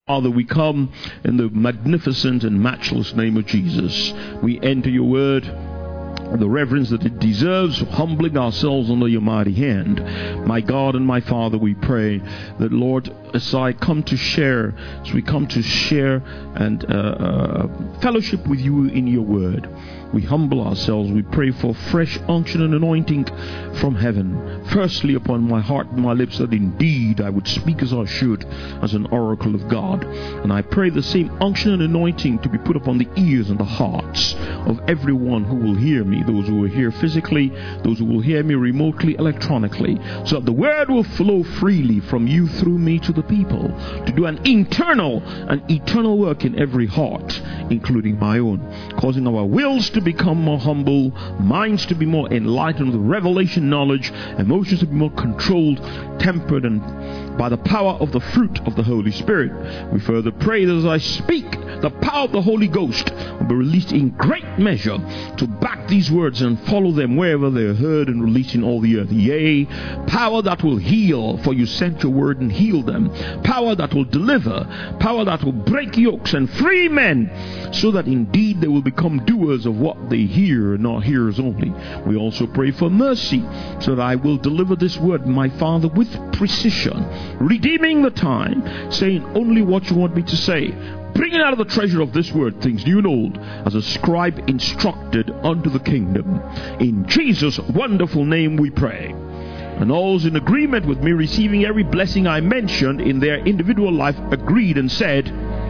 Father, we come in the magnificent and matchless name of Jesus. We enter your word, the reverence that it deserves, humbling ourselves under your mighty hand. My God and my Father, we pray that, Lord, as we come to share and fellowship with you in your word, we humble ourselves. We pray for fresh unction and anointing from heaven. Firstly, upon my heart and my lips, that indeed I would speak as I should, as an oracle of God. And I pray the same unction and anointing to be put upon the ears and the hearts of everyone who will hear me, those who will hear physically, those who will hear me remotely, electronically, so that the word will flow freely from you through me to the people, to do an internal and eternal work in every heart, including my own, causing our wills to become more humble, minds to be more enlightened with revelation knowledge, emotions to be more controlled, tempered, and by the power of the fruit of the Holy Spirit. We further pray that as I speak, the power of the Holy Ghost will be released in great measure to back these words and follow them wherever they are heard and released in all the earth. Yea, power that will heal, for you sent your word and healed them. Power that will deliver, power that will break yokes and free men, so that indeed they will become doers of what they hear, not hearers only. We also pray for mercy, so that I will deliver this word, my Father, with precision, redeeming the time, saying only what you want me to say, bringing out of the treasure of this word things new and old, as a scribe instructed unto the kingdom. In Jesus' wonderful name we pray. And all's in agreement with me receiving every blessing I mentioned in their individual life agreed and said,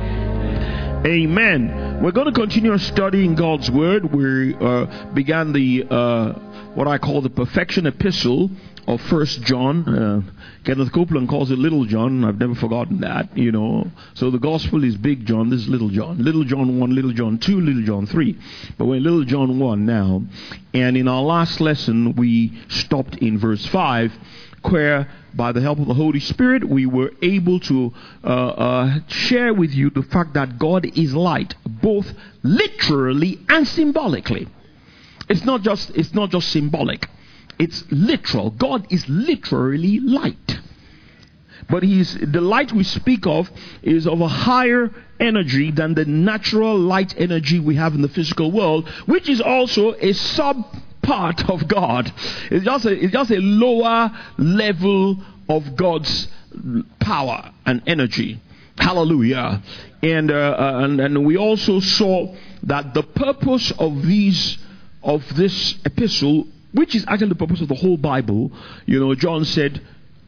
Amen. We're going to continue studying God's word. We began the what I call the perfection epistle of 1 John. Kenneth Copeland calls it Little John. I've never forgotten that, you know. So the gospel is Big John. This is Little John. Little John 1, Little John 2, Little John 3. But we're in Little John 1 now. And in our last lesson, we stopped in verse 5, where by the help of the Holy Spirit, we were able to share with you the fact that God is light, both literally and symbolically. It's not just symbolic. It's literal. God is literally light. But the light we speak of is of a higher energy than the natural light energy we have in the physical world, which is also a sub-part of God. It's just a lower level of God's power and energy. Hallelujah. And we also saw that the purpose of this epistle, which is actually the purpose of the whole Bible, you know, John said,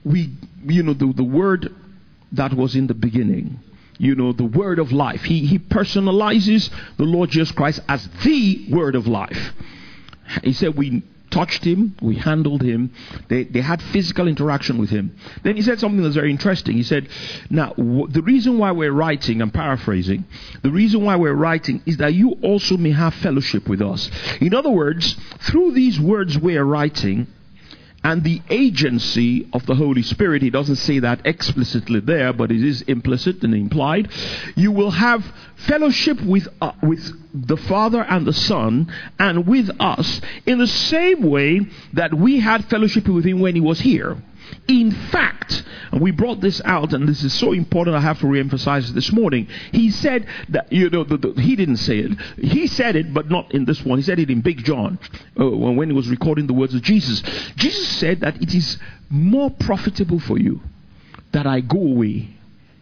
the word that was in the beginning, you know, the word of life. He personalizes the Lord Jesus Christ as the word of life. He said we touched him, we handled him, they had physical interaction with him. Then he said something that's very interesting. He said, now, the reason why we're writing, I'm paraphrasing, the reason why we're writing is that you also may have fellowship with us. In other words, through these words we're writing, and the agency of the Holy Spirit, he doesn't say that explicitly there, but it is implicit and implied, you will have fellowship with the Father and the Son and with us in the same way that we had fellowship with him when he was here. In fact, and we brought this out, and this is so important, I have to re-emphasize it this morning. He said that, you know, he didn't say it. He said it, but not in this one. He said it in Big John, when he was recording the words of Jesus. Jesus said that it is more profitable for you that I go away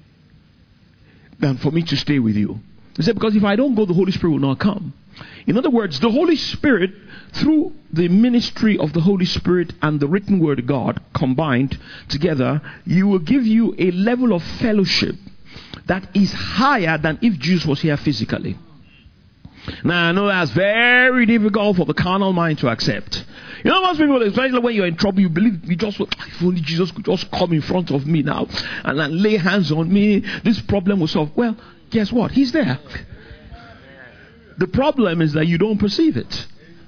than for me to stay with you. He said, because if I don't go, the Holy Spirit will not come. In other words, the Holy Spirit, through the ministry of the Holy Spirit and the written word of God combined together, you will give you a level of fellowship that is higher than if Jesus was here physically. Now, I know that's very difficult for the carnal mind to accept. You know, most people, especially when you're in trouble, you believe, if only Jesus could just come in front of me now and lay hands on me, this problem will solve. Well, guess what? He's there. The problem is that you don't perceive it.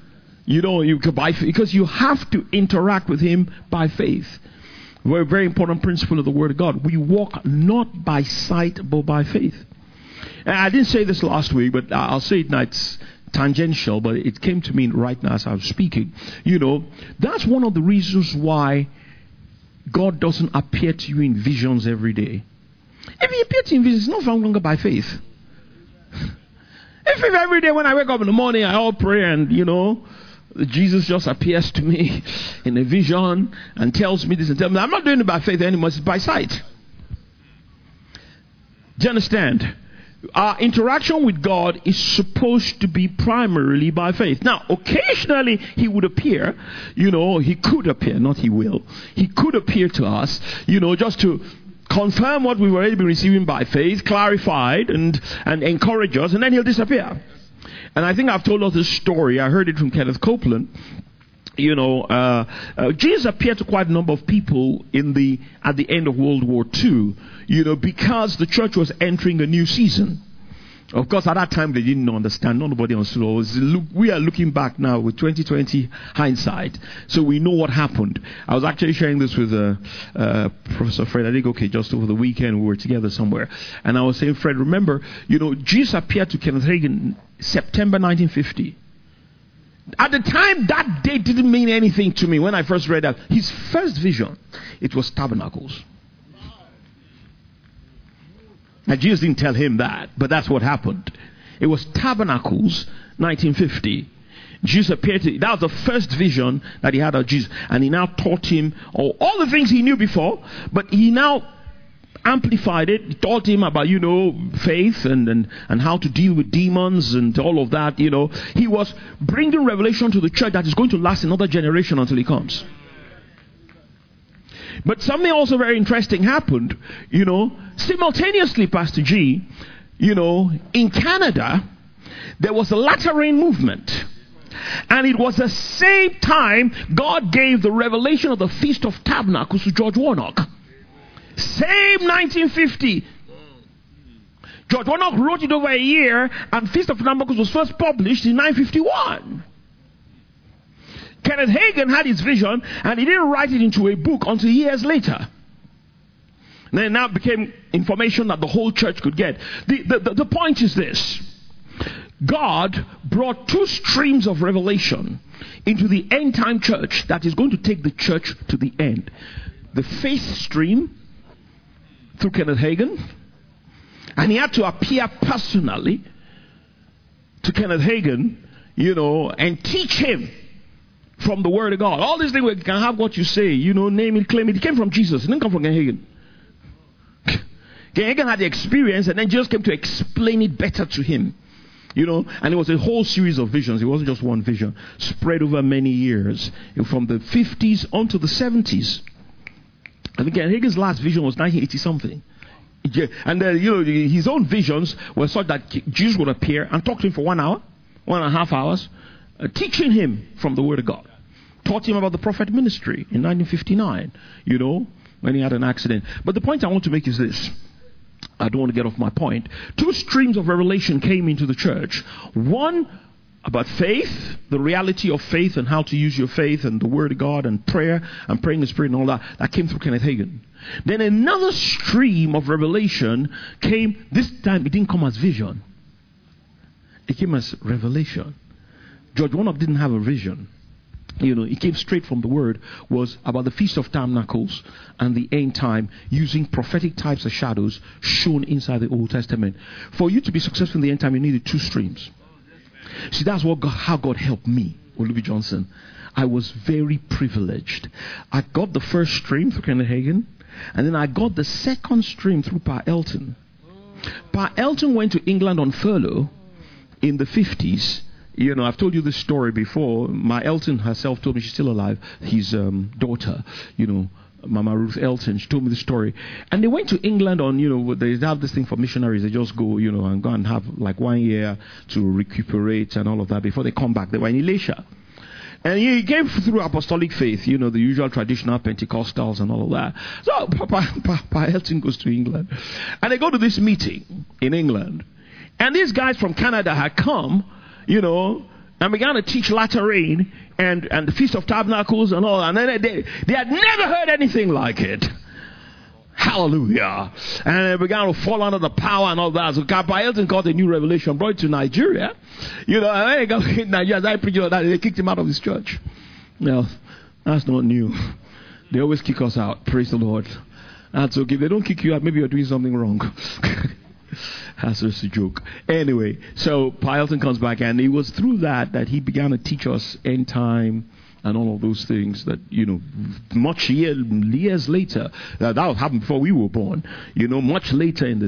Because you have to interact with him by faith. Very, very important principle of the Word of God. We walk not by sight, but by faith. And I didn't say this last week, but I'll say it now. It's tangential, but it came to me right now as I was speaking. You know, that's one of the reasons why God doesn't appear to you in visions every day. If he appeared to him, it's not no longer by faith. If every day when I wake up in the morning, I all pray and, Jesus just appears to me in a vision and tells me this and tells me, I'm not doing it by faith anymore, it's by sight. Do you understand? Our interaction with God is supposed to be primarily by faith. Now, occasionally he would appear, he could appear, not he will. He could appear to us, just to confirm what we've already been receiving by faith, clarified and encourage us, and then he'll disappear. And I think I've told us this story. I heard it from Kenneth Copeland. Jesus appeared to quite a number of people at the end of World War II, because the church was entering a new season. Of course, at that time they didn't understand. Nobody understood. We are looking back now with 2020 hindsight, so we know what happened. I was actually sharing this with Professor Fred Adegoke just over the weekend. We were together somewhere, and I was saying, Fred, remember, Jesus appeared to Kenneth Hagin September 1950. At the time, that date didn't mean anything to me when I first read that. His first vision, it was tabernacles. Now, Jesus didn't tell him that, but that's what happened. It was tabernacles, 1950. Jesus appeared to, that was the first vision that he had of Jesus. And he now taught him all the things he knew before, but he now amplified it. He taught him about, faith and how to deal with demons and all of that. He was bringing revelation to the church that is going to last another generation until he comes. But something also very interesting happened, simultaneously, Pastor G, in Canada, there was a latter rain movement. And it was the same time God gave the revelation of the Feast of Tabernacles to George Warnock. Same 1950. George Warnock wrote it over a year, and Feast of Tabernacles was first published in 1951. Kenneth Hagin had his vision, and he didn't write it into a book until years later. And then it now became information that the whole church could get. The point is this. God brought two streams of revelation into the end time church that is going to take the church to the end. The faith stream through Kenneth Hagin, and he had to appear personally to Kenneth Hagin, and teach him from the Word of God. All these things, we can have what you say, name it, claim it. It came from Jesus. It didn't come from Kenneth Hagin. Kenneth Hagin had the experience, and then Jesus came to explain it better to him. And it was a whole series of visions. It wasn't just one vision, spread over many years, from the 50s onto the 70s. I think Hagin's last vision was 1980 something. And his own visions were such that Jesus would appear and talk to him for 1 hour, 1.5 hours, teaching him from the Word of God. Taught him about the prophet ministry in 1959, when he had an accident. But the point I want to make is this. I don't want to get off my point. Two streams of revelation came into the church. One about faith, the reality of faith and how to use your faith and the Word of God and prayer and praying in the Spirit and all that. That came through Kenneth Hagin. Then another stream of revelation came. This time it didn't come as vision. It came as revelation. George Warnock didn't have a vision. It came straight from the Word, was about the Feast of Tabernacles and the end time, using prophetic types of shadows shown inside the Old Testament. For you to be successful in the end time, you needed two streams. See, that's how God helped me, Olubi Johnson. I was very privileged. I got the first stream through Kenneth Hagin, and then I got the second stream through Pa Elton. Pa Elton went to England on furlough in the 50s. I've told you this story before. Ma Elton herself told me, she's still alive, his daughter, Mama Ruth Elton, she told me the story. And they went to England on, they have this thing for missionaries. They just go, and go and have like 1 year to recuperate and all of that before they come back. They were in Elisha. And he came through apostolic faith, the usual traditional Pentecostals and all of that. So Papa Elton goes to England. And they go to this meeting in England. And these guys from Canada had come, and began to teach latter rain and the Feast of Tabernacles and all. And then they had never heard anything like it. Hallelujah. And they began to fall under the power and all that. So Papa Elton got a new revelation, brought it to Nigeria. And when they got in Nigeria, as I preached about that, they kicked him out of his church. No, that's not new. They always kick us out. Praise the Lord. That's okay. If they don't kick you out, maybe you're doing something wrong. That's just a joke. Anyway, so Pilton comes back, and it was through that he began to teach us end time and all of those things that, much years later, that happened before we were born, much later in the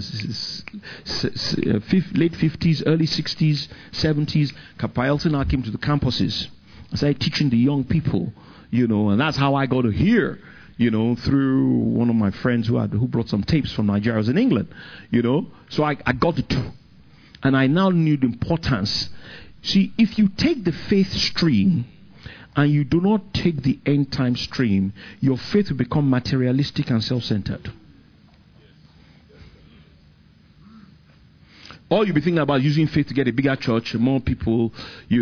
late 50s, early 60s, 70s, Pilton came to the campuses. I started teaching the young people, and that's how I got to hear, through one of my friends who brought some tapes from Nigeria. I was in England, so I got it too. And I now knew the importance. See, if you take the faith stream and you do not take the end time stream, your faith will become materialistic and self-centered. All you'll be thinking about using faith to get a bigger church, more people,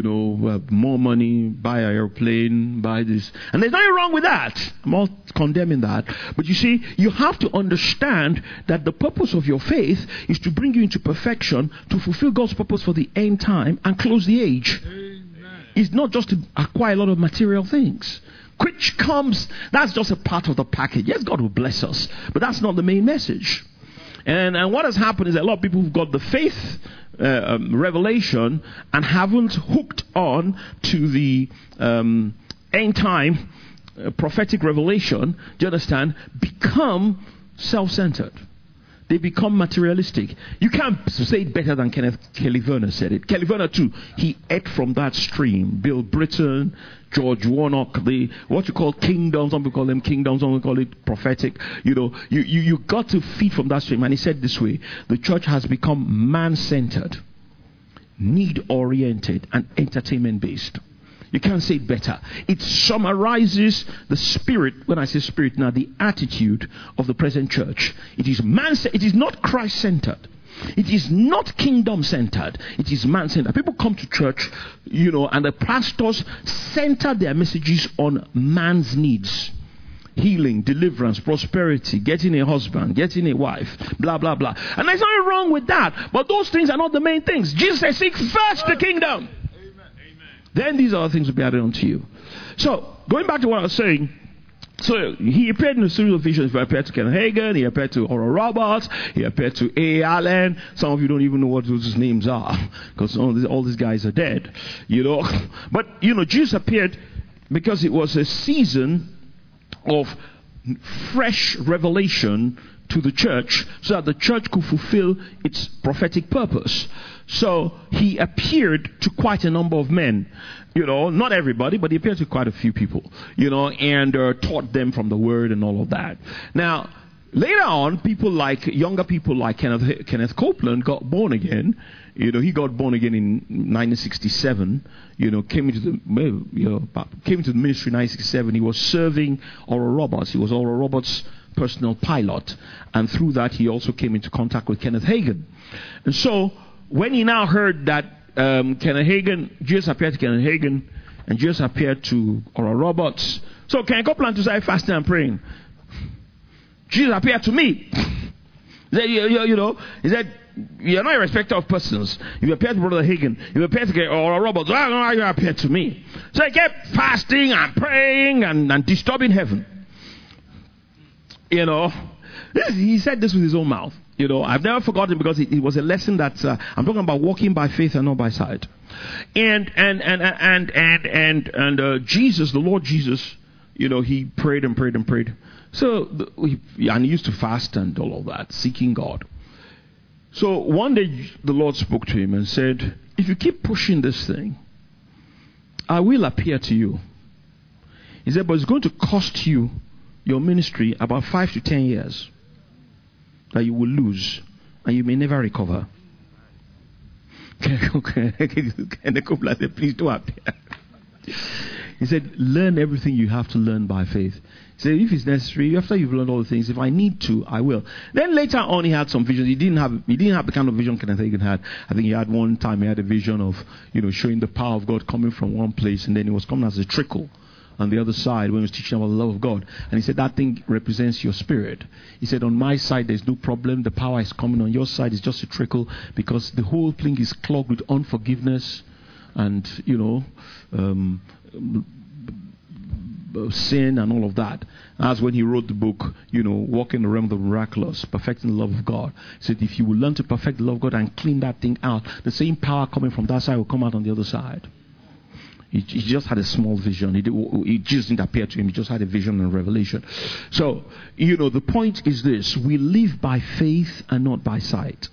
more money, buy an airplane, buy this. And there's nothing wrong with that. I'm not condemning that. But you see, you have to understand that the purpose of your faith is to bring you into perfection, to fulfill God's purpose for the end time and close the age. Amen. It's not just to acquire a lot of material things. Which comes, that's just a part of the package. Yes, God will bless us, but that's not the main message. And what has happened is that a lot of people who've got the faith revelation and haven't hooked on to the end time prophetic revelation, do you understand, become self-centered. They become materialistic. You can't say it better than Kelly Verner said it. Kelly Verner too, he ate from that stream. Bill Britton, George Warnock, what you call kingdoms, some people call them kingdoms, some people call it prophetic. You got to feed from that stream. And he said this way, the church has become man-centered, need-oriented, and entertainment-based. You can't say it better. It summarizes the spirit, when I say spirit now, the attitude of the present church. It is it is not Christ-centered. It is not kingdom-centered. It is man-centered. People come to church, and the pastors center their messages on man's needs. Healing, deliverance, prosperity, getting a husband, getting a wife, blah, blah, blah. And there's nothing wrong with that. But those things are not the main things. Jesus said, seek first the kingdom. Then these other things will be added unto you. So, going back to what I was saying, so he appeared in a series of visions. He appeared to Kenneth Hagin, he appeared to Oral Roberts, he appeared to A. Allen. Some of you don't even know what those names are, because all these guys are dead. But Jesus appeared because it was a season of fresh revelation to the church, so that the church could fulfill its prophetic purpose. So he appeared to quite a number of men, not everybody, but he appeared to quite a few people, and taught them from the word and all of that. Now, later on, younger people like Kenneth Copeland got born again. He got born again in 1967. Came into the ministry in 1967. He was serving Oral Roberts. He was Oral Roberts' personal pilot, and through that he also came into contact with Kenneth Hagin. And so when he now heard that Jesus appeared to Kenneth Hagin and Jesus appeared to Oral Roberts, so Kenneth Copeland to start fasting and praying. Jesus appeared to me. He said, you're not a respecter of persons. You appeared to Brother Hagin, you appeared to Oral Roberts, you appeared to me. So he kept fasting and praying and disturbing heaven. He said this with his own mouth. I've never forgotten, because it was a lesson that I'm talking about walking by faith and not by sight. And Jesus, the Lord Jesus, he prayed and prayed and prayed. So he used to fast and all of that, seeking God. So one day the Lord spoke to him and said, if you keep pushing this thing, I will appear to you. He said, but it's going to cost you your ministry about 5 to 10 years that you will lose, and you may never recover. And the couple said, please do appear. He said, learn everything you have to learn by faith. He said, if it's necessary, after you've learned all the things, if I need to, I will. Then later on, he had some visions. He didn't have the kind of vision Kenneth Hagin had. I think he had one time, he had a vision of, showing the power of God coming from one place, and then it was coming as a trickle on the other side when he was teaching about the love of God. And he said, that thing represents your spirit. He said, on my side there's no problem, the power is coming. On your side is just a trickle, because the whole thing is clogged with unforgiveness and sin and all of that. That's when he wrote the book, Walking in the Realm of the Miraculous, Perfecting the Love of God. He said, if you will learn to perfect the love of God and clean that thing out, the same power coming from that side will come out on the other side. He just had a small vision. It just didn't appear to him. He just had a vision and revelation. So, the point is this. We live by faith and not by sight.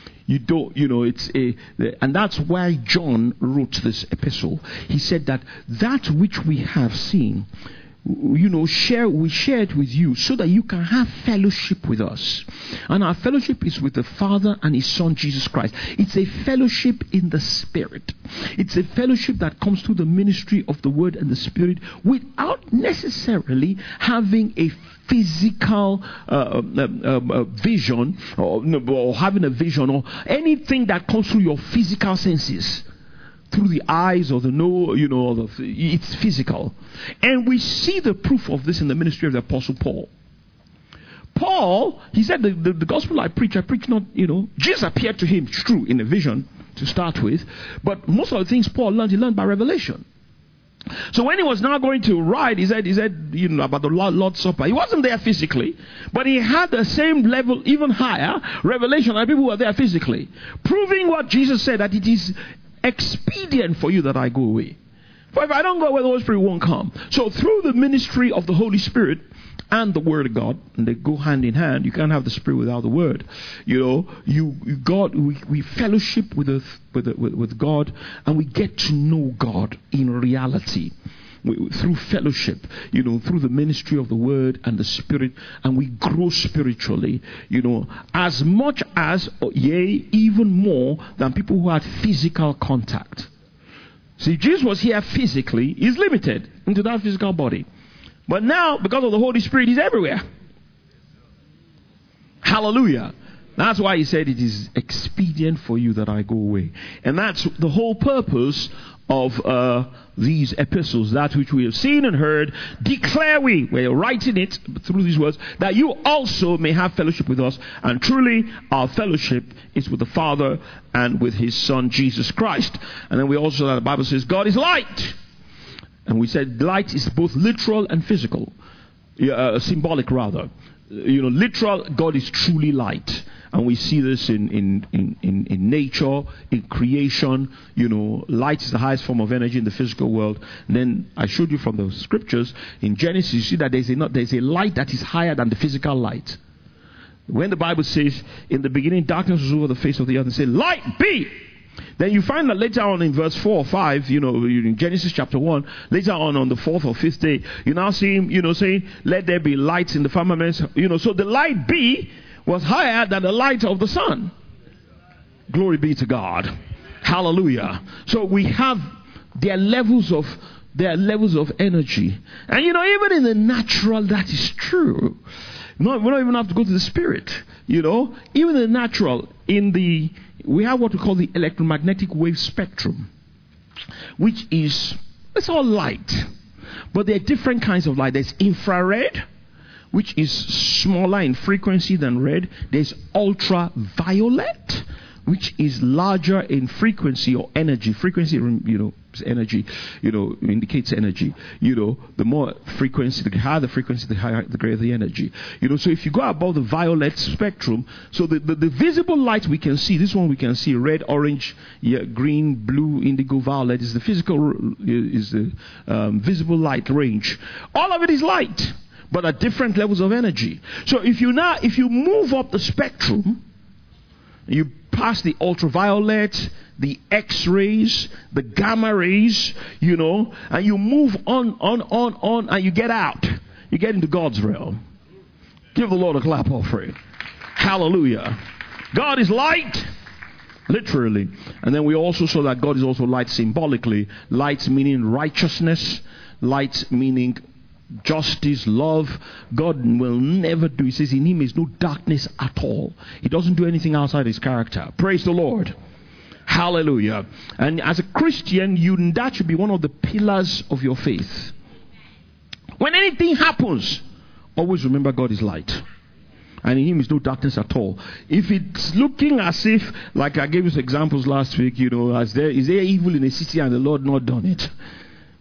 And that's why John wrote this epistle. He said that which we have seen, we share it with you so that you can have fellowship with us. And our fellowship is with the Father and His Son Jesus Christ. It's a fellowship in the Spirit. It's a fellowship that comes through the ministry of the Word and the Spirit without necessarily having a physical vision or having a vision or anything that comes through your physical senses. Through the eyes or the nose, it's physical. And we see the proof of this in the ministry of the Apostle Paul. Paul, he said, the gospel I preach not, Jesus appeared to him, it's true, in a vision to start with. But most of the things Paul learned, he learned by revelation. So when he was now going to write, he said, about the Lord's Supper. He wasn't there physically, but he had the same level, even higher, revelation that people were there physically. Proving what Jesus said, that it is expedient for you that I go away. For if I don't go away, the Holy Spirit won't come. So through the ministry of the Holy Spirit and the Word of God, and they go hand in hand. You can't have the Spirit without the Word. We fellowship with God, and we get to know God in reality. Through fellowship, through the ministry of the Word and the Spirit, and we grow spiritually, as much as, even more than people who had physical contact. See, Jesus was here physically, he's limited into that physical body. But now, because of the Holy Spirit, he's everywhere. Hallelujah. That's why he said it is expedient for you that I go away. And that's the whole purpose of these epistles, that which we have seen and heard, declare we're writing it through these words, that you also may have fellowship with us. And truly, our fellowship is with the Father and with His Son, Jesus Christ. And then we also, the Bible says, God is light. And we said light is both literal and physical, symbolic rather. Literal, God is truly light. And we see this in nature, in creation. Light is the highest form of energy in the physical world. And then I showed you from the scriptures in Genesis, you see that there's a light that is higher than the physical light. When the Bible says, in the beginning darkness was over the face of the earth, and said, light be. Then you find that later on in verse 4 or 5, in Genesis chapter 1, later on the 4th or 5th day, you now see him, saying, let there be lights in the firmament. So the light be was higher than the light of the sun. Glory be to God. Hallelujah. So there are levels of energy. And even in the natural, that is true. No, we don't even have to go to the spirit. Even in the natural, we have what we call the electromagnetic wave spectrum, which it's all light. But there are different kinds of light. There's infrared, which is smaller in frequency than red. There's ultraviolet, which is larger in frequency or energy. Frequency, is energy, indicates energy. The more frequency, the higher the frequency, the greater the energy. So if you go above the violet spectrum, so the visible light we can see, this one we can see, red, orange, green, blue, indigo, violet, is the visible light range. All of it is light, but at different levels of energy. So if you move up the spectrum, you pass the ultraviolet, the X-rays, the gamma rays, and you move on, and you get out. You get into God's realm. Give the Lord a clap offering. Hallelujah. God is light, literally. And then we also saw that God is also light symbolically. Light meaning righteousness, light meaning justice, love. God will never do. He says in Him is no darkness at all. He doesn't do anything outside His character. Praise the Lord. Hallelujah. And as a Christian, that should be one of the pillars of your faith. When anything happens, always remember God is light. And in Him is no darkness at all. If it's looking as if, like I gave you examples last week, is there evil in a city and the Lord not done it?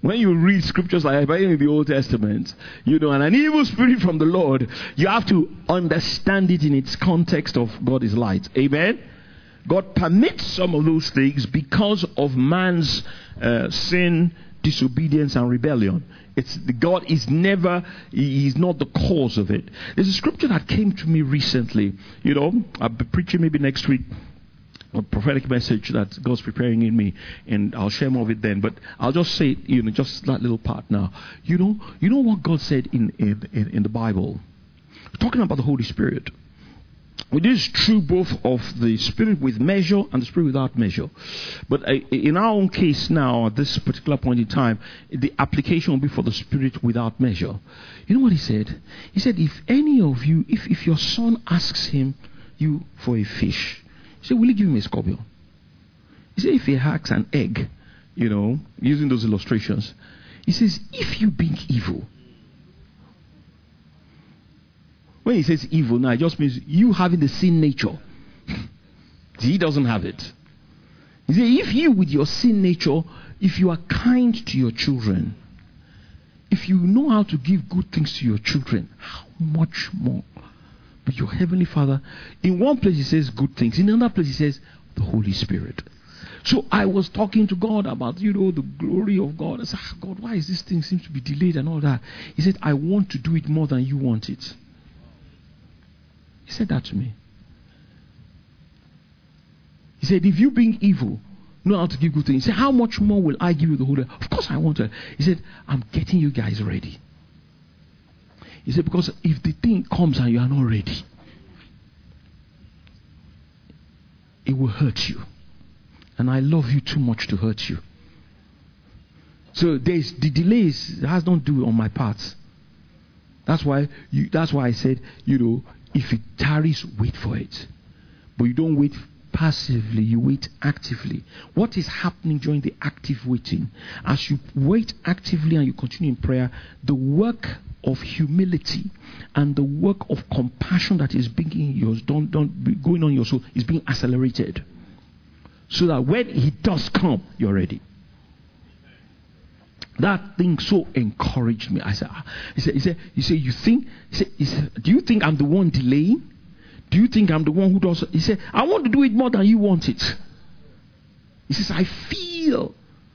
When you read scriptures like in the Old Testament, and an evil spirit from the Lord, you have to understand it in its context of God is light. Amen? God permits some of those things because of man's sin, disobedience, and rebellion. God is never, He's not the cause of it. There's a scripture that came to me recently. I'll be preaching maybe next week a prophetic message that God's preparing in me, and I'll share more of it then. But I'll just say, just that little part now. You know what God said in the Bible, talking about the Holy Spirit. It is true both of the Spirit with measure and the Spirit without measure. But in our own case now, at this particular point in time, the application will be for the Spirit without measure. You know what He said? He said, if any of you, if your son asks you for a fish, he said, will you give him a scorpion? He said, if he asks an egg, using those illustrations, he says, if you being evil. When he says evil now, it just means you having the sin nature. He doesn't have it. He said, if you with your sin nature, if you are kind to your children, if you know how to give good things to your children, how much more with your Heavenly Father? In one place he says good things. In another place he says the Holy Spirit. So I was talking to God about, the glory of God. I said, God, why is this thing seems to be delayed and all that? He said, I want to do it more than you want it. He said that to me. He said, if you being evil know how to give good things, he said, how much more will I give you the Holy? Of course I want to. He said, I'm getting you guys ready. He said, because if the thing comes and you are not ready, it will hurt you. And I love you too much to hurt you. So the delays has not to do on my part. That's why I said, if it tarries, wait for it. But you don't wait passively, you wait actively. What is happening during the active waiting? As you wait actively and you continue in prayer, the work of humility and the work of compassion that is being going on in your soul is being accelerated. So that when He does come, you're ready. That thing so encouraged me. I said, he said, do you think I'm the one delaying? Do you think I'm the one who does it? He said, I want to do it more than you want it. He says, I feel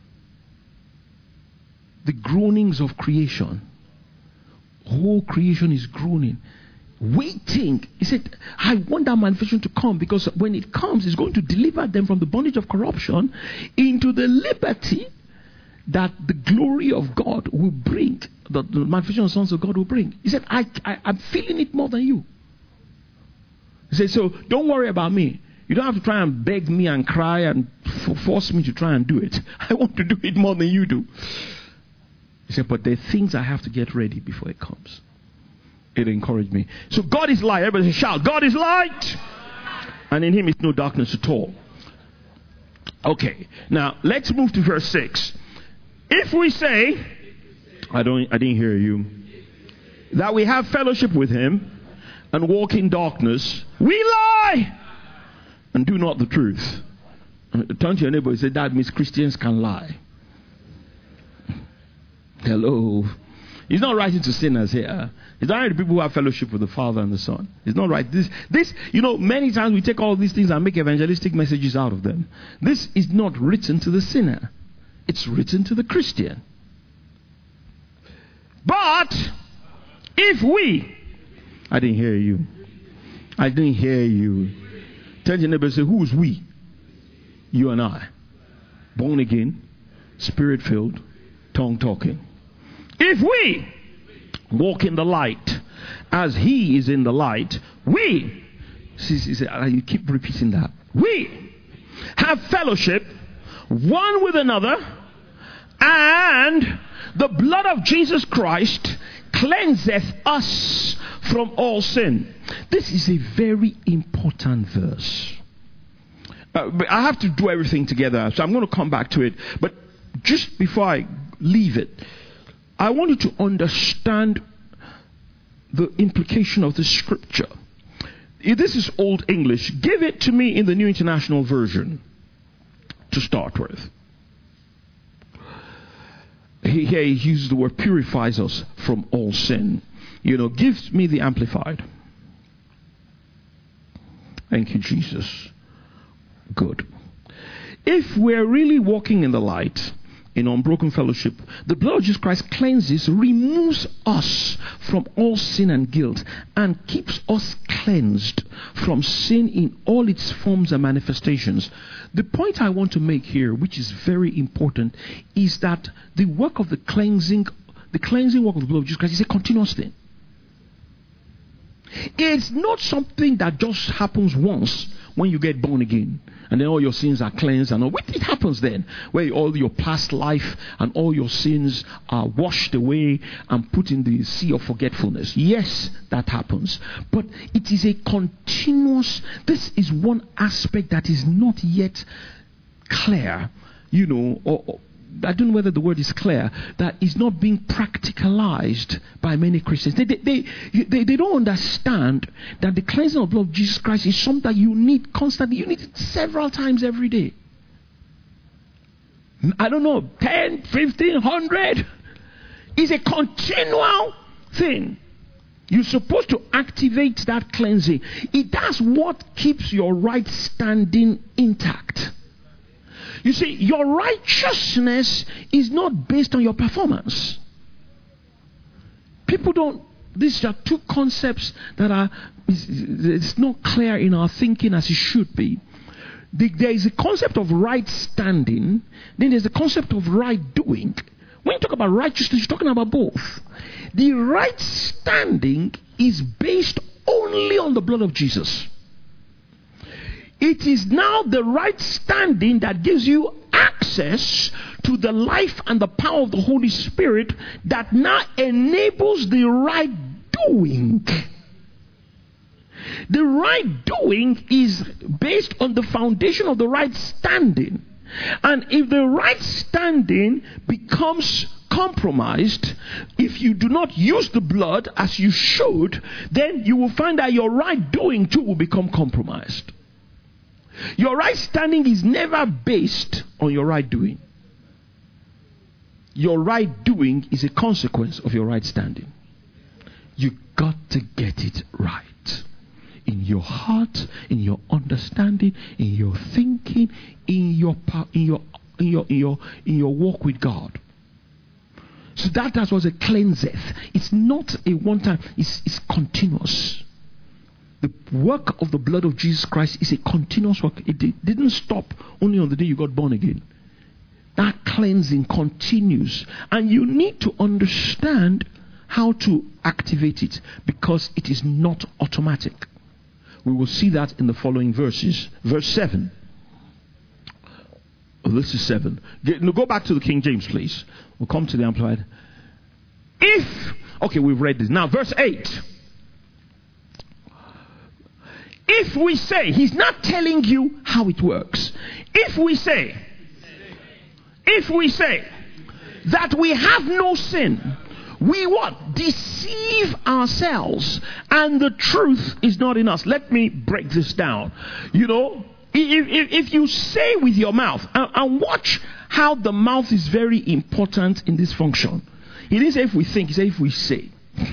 the groanings of creation. Whole creation is groaning, waiting. He said, I want that manifestation to come, because when it comes, it's going to deliver them from the bondage of corruption into the liberty that the glory of God will bring, that the manifestation of the sons of God will bring. He said, I'm feeling it more than you. He said, so don't worry about me. You don't have to try and beg me and cry and force me to try and do it. I want to do it more than you do. He said, but there are things I have to get ready before it comes. It encouraged me. So God is light. Everybody shout, God is light. And in Him is no darkness at all. Okay. Now, let's move to verse 6. If we say, I didn't hear you, that we have fellowship with Him and walk in darkness, we lie and do not the truth. Turn to your neighbor and say, that means Christians can lie. Hello. He's not writing to sinners here. He's not writing to people who have fellowship with the Father and the Son. He's not right. This, many times we take all these things and make evangelistic messages out of them. This is not written to the sinner. It's written to the Christian. But if we, I didn't hear you. I didn't hear you. Tell your neighbor, say, who's we? You and I. Born again, spirit filled, tongue talking. If we walk in the light as He is in the light, we, you keep repeating that, we have fellowship one with another, and the blood of Jesus Christ cleanseth us from all sin. This is a very important verse. But I have to do everything together, so I'm going to come back to it. But just before I leave it, I want you to understand the implication of this scripture. If this is Old English, give it to me in the New International Version to start with. Here he uses the word purifies us from all sin. Give me the Amplified. Thank you, Jesus. Good. If we're really walking in the light, in unbroken fellowship, the blood of Jesus Christ cleanses, removes us from all sin and guilt, and keeps us cleansed from sin in all its forms and manifestations. The point I want to make here, which is very important, is that the work of the cleansing work of the blood of Jesus Christ is a continuous thing. It's not something that just happens once when you get born again and then all your sins are cleansed and all. It happens then, where all your past life and all your sins are washed away and put in the sea of forgetfulness. Yes, that happens. But it is a continuous, this is one aspect that is not yet clear, or I don't know whether the word is clear, that is not being practicalized by many Christians. They don't understand that the cleansing of the blood of Jesus Christ is something that you need constantly. You need it several times every day. I don't know, 10, 15, 100. It's a continual thing. You're supposed to activate that cleansing. That's what keeps your right standing intact. You see, your righteousness is not based on your performance. These are two concepts that it's not clear in our thinking as it should be. There is a concept of right standing, then there's a concept of right doing. When you talk about righteousness, you're talking about both. The right standing is based only on the blood of Jesus. It is now the right standing that gives you access to the life and the power of the Holy Spirit that now enables the right doing. The right doing is based on the foundation of the right standing. And if the right standing becomes compromised, if you do not use the blood as you should, then you will find that your right doing too will become compromised. Your right standing is never based on your right doing. Your right doing is a consequence of your right standing. You got to get it right. In your heart, in your understanding, in your thinking, in your walk with God. So that's what it cleanseth. It's not a one time, it's continuous. The work of the blood of Jesus Christ is a continuous work. It didn't stop only on the day you got born again. That cleansing continues. And you need to understand how to activate it, because it is not automatic. We will see that in the following verses. Verse 7. Oh, this is 7. Go back to the King James, please. We'll come to the Amplified. Okay, we've read this. Now, verse 8. If we say, he's not telling you how it works. If we say that we have no sin, we what? Deceive ourselves, and the truth is not in us. Let me break this down. If you say with your mouth, and watch how the mouth is very important in this function. He didn't say if we think, he said if we say.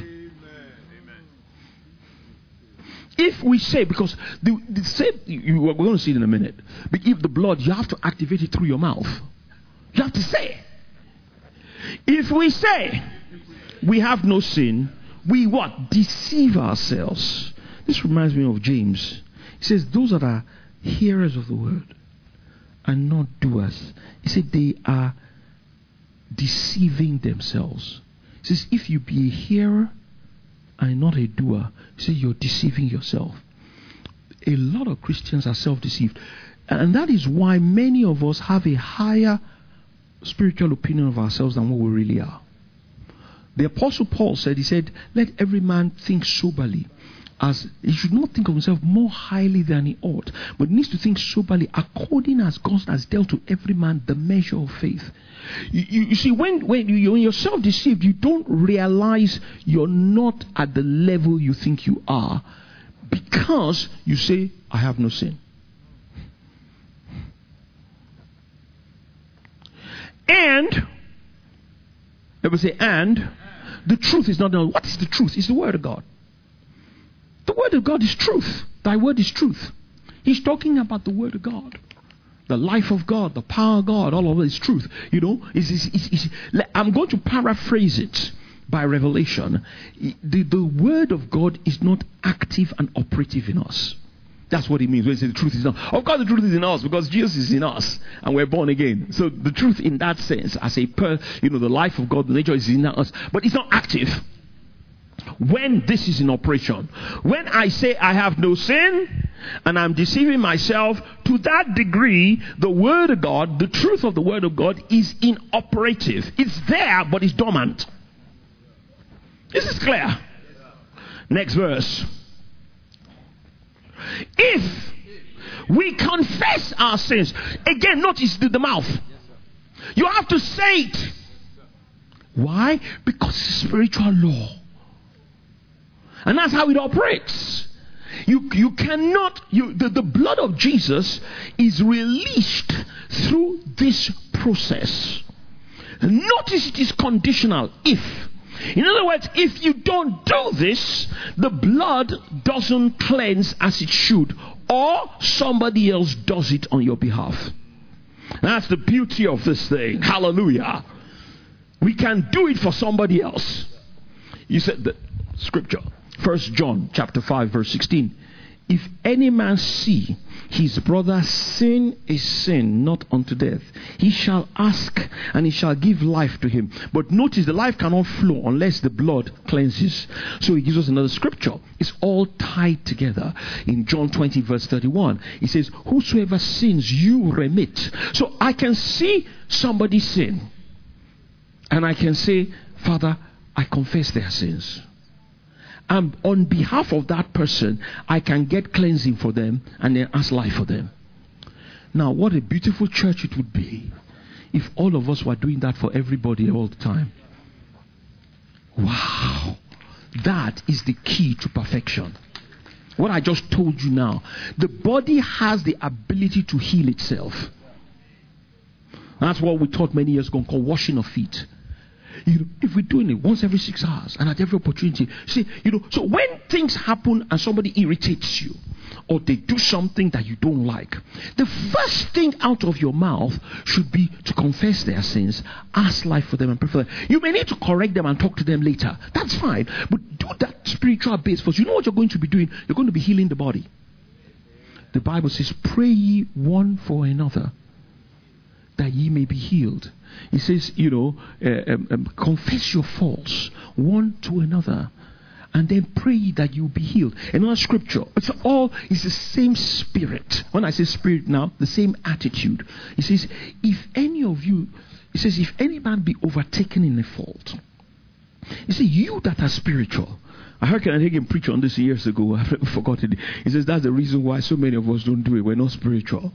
If we say, because we're going to see it in a minute. But if the blood, you have to activate it through your mouth. You have to say. If we say we have no sin, we what? Deceive ourselves. This reminds me of James. He says, those that are hearers of the word and not doers. He said they are deceiving themselves. He says, if you be a hearer and not a doer, so you're deceiving yourself. A lot of Christians are self-deceived, and that is why many of us have a higher spiritual opinion of ourselves than what we really are. The Apostle Paul said, he said, let every man think soberly, as he should not think of himself more highly than he ought, but needs to think soberly according as God has dealt to every man the measure of faith. You see, when you're self-deceived, you don't realize you're not at the level you think you are, because you say, I have no sin. And Everybody say, and the truth is not known. What is the truth? It's the word of God. The word of God is truth. Thy word is truth. He's talking about the word of God. The life of God, the power of God, all of it is truth. You know, I'm going to paraphrase it by revelation. The word of God is not active and operative in us. That's what it means when it says the truth is in us. Of course the truth is in us because Jesus is in us and we're born again. So the truth in that sense, as the life of God, the nature is in us, but it's not active. When this is in operation, when I say I have no sin and I'm deceiving myself, to that degree, the word of God, the truth of the word of God is inoperative. It's there, but it's dormant. This is clear. Next verse. If we confess our sins, again, notice the mouth. You have to say it. Why? Because it's spiritual law. And that's how it operates. You cannot, the blood of Jesus is released through this process. Notice it is conditional. If. In other words, if you don't do this, the blood doesn't cleanse as it should, or somebody else does it on your behalf. That's the beauty of this thing. Hallelujah. We can do it for somebody else. You said the scripture. 1 John chapter 5 verse 16. If any man see his brother sin a sin not unto death, he shall ask and he shall give life to him. But notice the life cannot flow unless the blood cleanses. So he gives us another scripture. It's all tied together. In John 20 verse 31, he says, whosoever sins you remit. So I can see somebody sin and I can say, Father, I confess their sins. And on behalf of that person, I can get cleansing for them and then ask life for them. Now, what a beautiful church it would be if all of us were doing that for everybody all the time. Wow. That is the key to perfection. What I just told you now. The body has the ability to heal itself. That's what we taught many years ago called washing of feet. If we're doing it once every 6 hours and at every opportunity, see, so when things happen and somebody irritates you or they do something that you don't like, the first thing out of your mouth should be to confess their sins, ask life for them and pray for them. You may need to correct them and talk to them later. That's fine. But do that spiritual base first. You know what you're going to be doing? You're going to be healing the body. The Bible says, pray ye one for another, that ye may be healed. He says, confess your faults one to another, and then pray that you be healed. Another scripture. It's the same spirit. When I say spirit now, the same attitude. He says, if any man be overtaken in a fault. You see, you that are spiritual. I heard Kenneth Hagin preach on this years ago. I've never forgotten it. He says that's the reason why so many of us don't do it. We're not spiritual.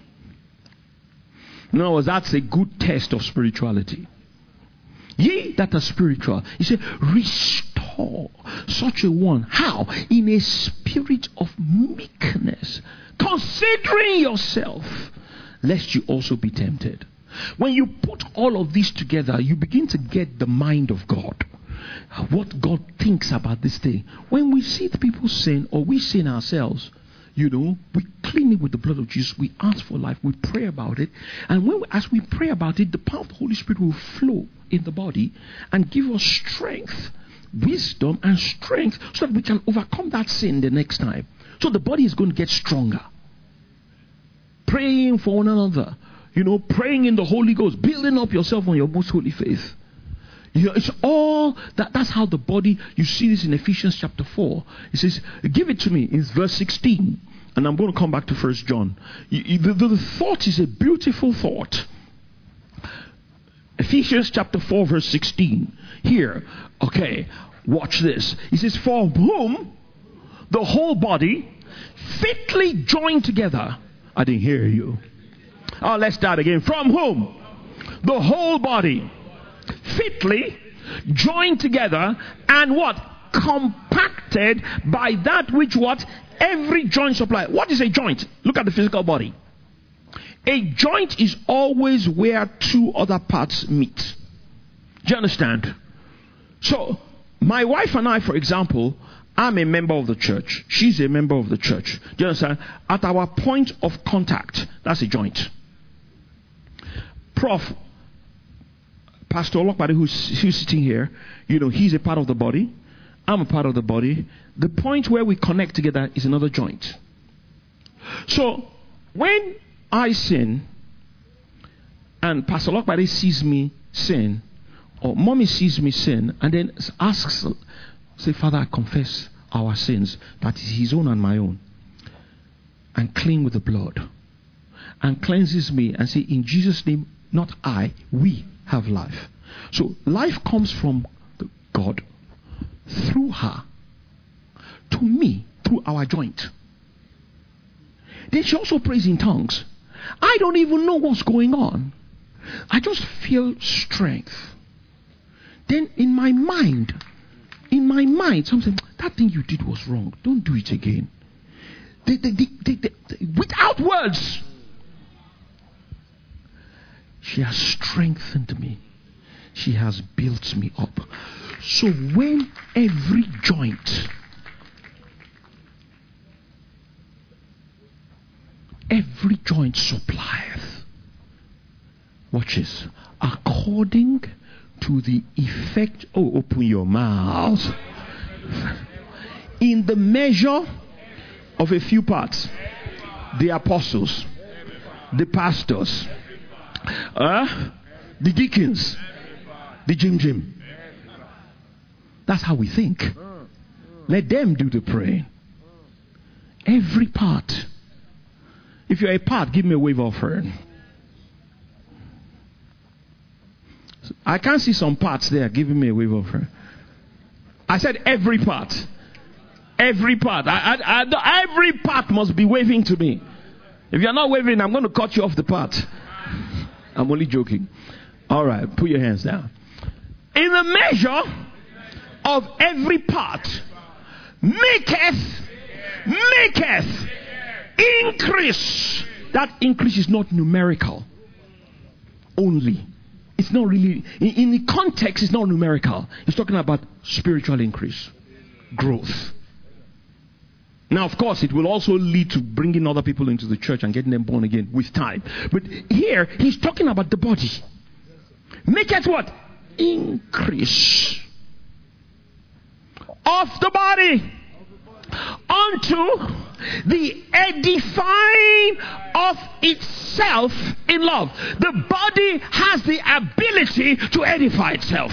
In other words, that's a good test of spirituality. Ye that are spiritual, he said, restore such a one. How? In a spirit of meekness, considering yourself, lest you also be tempted. When you put all of this together, you begin to get the mind of God. What God thinks about this thing. When we see the people sin or we sin ourselves, we clean it with the blood of Jesus. We ask for life. We pray about it. And as we pray about it, the power of the Holy Spirit will flow in the body and give us strength, wisdom and strength so that we can overcome that sin the next time. So the body is going to get stronger. Praying for one another. Praying in the Holy Ghost. Building up yourself on your most holy faith. It's all that's how the body, you see this in Ephesians chapter 4. It says, give it to me in verse 16. And I'm going to come back to 1 John. The thought is a beautiful thought. Ephesians chapter 4 verse 16. Here, okay, watch this. He says, for whom the whole body fitly joined together. I didn't hear you. Let's start again. From whom? The whole body fitly joined together and what? Compacted by that which what? Every joint supply. What is a joint? Look at the physical body. A joint is always where two other parts meet. Do you understand? So, my wife and I, for example, I'm a member of the church. She's a member of the church. Do you understand? At our point of contact, that's a joint. Pastor Olokbade, who's sitting here, he's a part of the body. I'm a part of the body. The point where we connect together is another joint. So, when I sin, and Pastor Olokbade sees me sin, or mommy sees me sin, and then asks, say, Father, I confess our sins, that is his own and my own, and clean with the blood, and cleanses me, and say, in Jesus' name, not I, we have life. So life comes from God through her to me through our joint. Then she also prays in tongues. I don't even know what's going on. I just feel strength. Then in my mind, something, that thing you did was wrong. Don't do it again. Without words, she has strengthened me. She has built me up. So when every joint, supplieth, watch this, according to the effect, open your mouth, in the measure of a few parts, the apostles, the pastors, the deacons, the Jim. That's how we think. Let them do the praying. Every part. If you're a part, give me a wave offering. I can't see some parts there giving me a wave offering. I said every part. Every part. Every part must be waving to me. If you're not waving, I'm going to cut you off the part. I'm only joking. All right, put your hands down. In the measure of every part, maketh increase. That increase is not numerical only. It's not really, in the context, it's not numerical. It's talking about spiritual increase, growth. Now, of course, it will also lead to bringing other people into the church and getting them born again with time. But here, he's talking about the body. Make it what? Increase of the body unto the edifying of itself in love. The body has the ability to edify itself.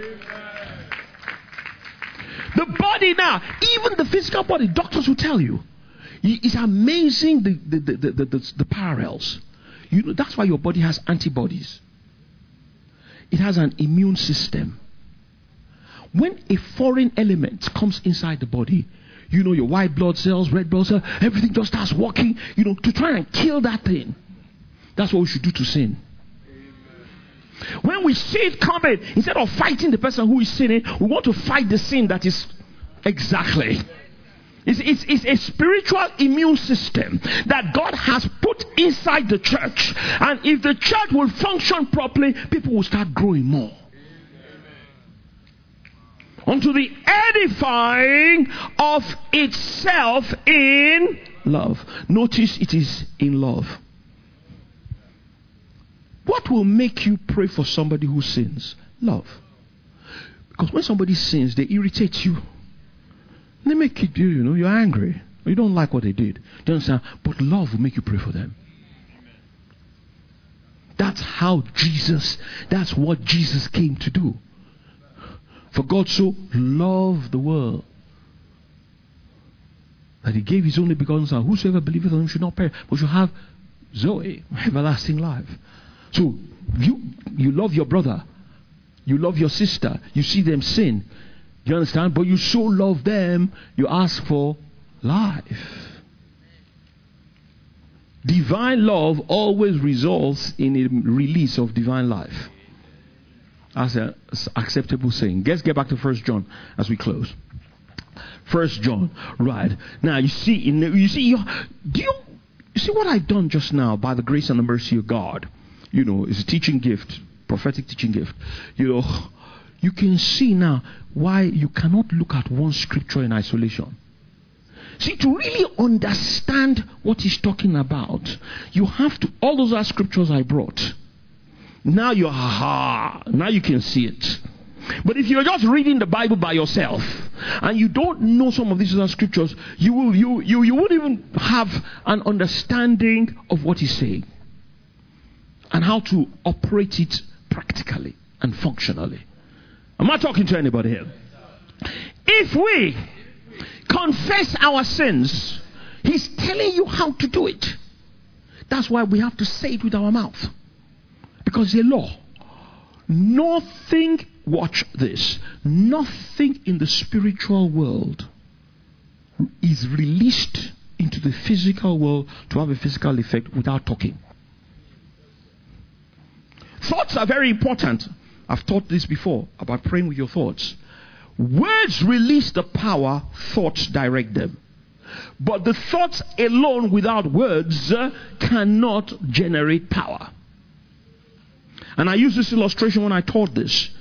The body now, even the physical body, doctors will tell you, it's amazing the parallels. That's why your body has antibodies. It has an immune system. When a foreign element comes inside the body, your white blood cells, red blood cells, everything just starts working, to try and kill that thing. That's what we should do to sin. When we see it coming, instead of fighting the person who is sinning, we want to fight the sin that is exactly. It's a spiritual immune system that God has put inside the church. And if the church will function properly, people will start growing more. Unto the edifying of itself in love. Notice it is in love. What will make you pray for somebody who sins? Love. Because when somebody sins, they irritate you. They make you, you're angry. You don't like what they did. Do you understand? But love will make you pray for them. That's what Jesus came to do. For God so loved the world that he gave his only begotten Son. Whosoever believeth on him should not perish, but should have Zoe, everlasting life. So you love your brother, you love your sister, you see them sin, you understand? But you so love them, you ask for life. Divine love always results in a release of divine life. That's an acceptable saying. Let's get back to 1 John as we close. 1 John, right? Now you see what I've done just now by the grace and the mercy of God? It's a teaching gift, prophetic teaching gift. you can see now why you cannot look at one scripture in isolation. See, to really understand what he's talking about, you have to, all those are scriptures I brought. Now now you can see it. But if you're just reading the Bible by yourself and you don't know some of these other scriptures, you won't even have an understanding of what he's saying and how to operate it practically and functionally. Am I talking to anybody here? If we confess our sins, he's telling you how to do it. That's why we have to say it with our mouth, because it's a law. Nothing, watch this, nothing in the spiritual world is released into the physical world to have a physical effect without talking. Thoughts are very important. I've taught this before about praying with your thoughts. Words release the power, thoughts direct them. But the thoughts alone without words cannot generate power. And I used this illustration when I taught this.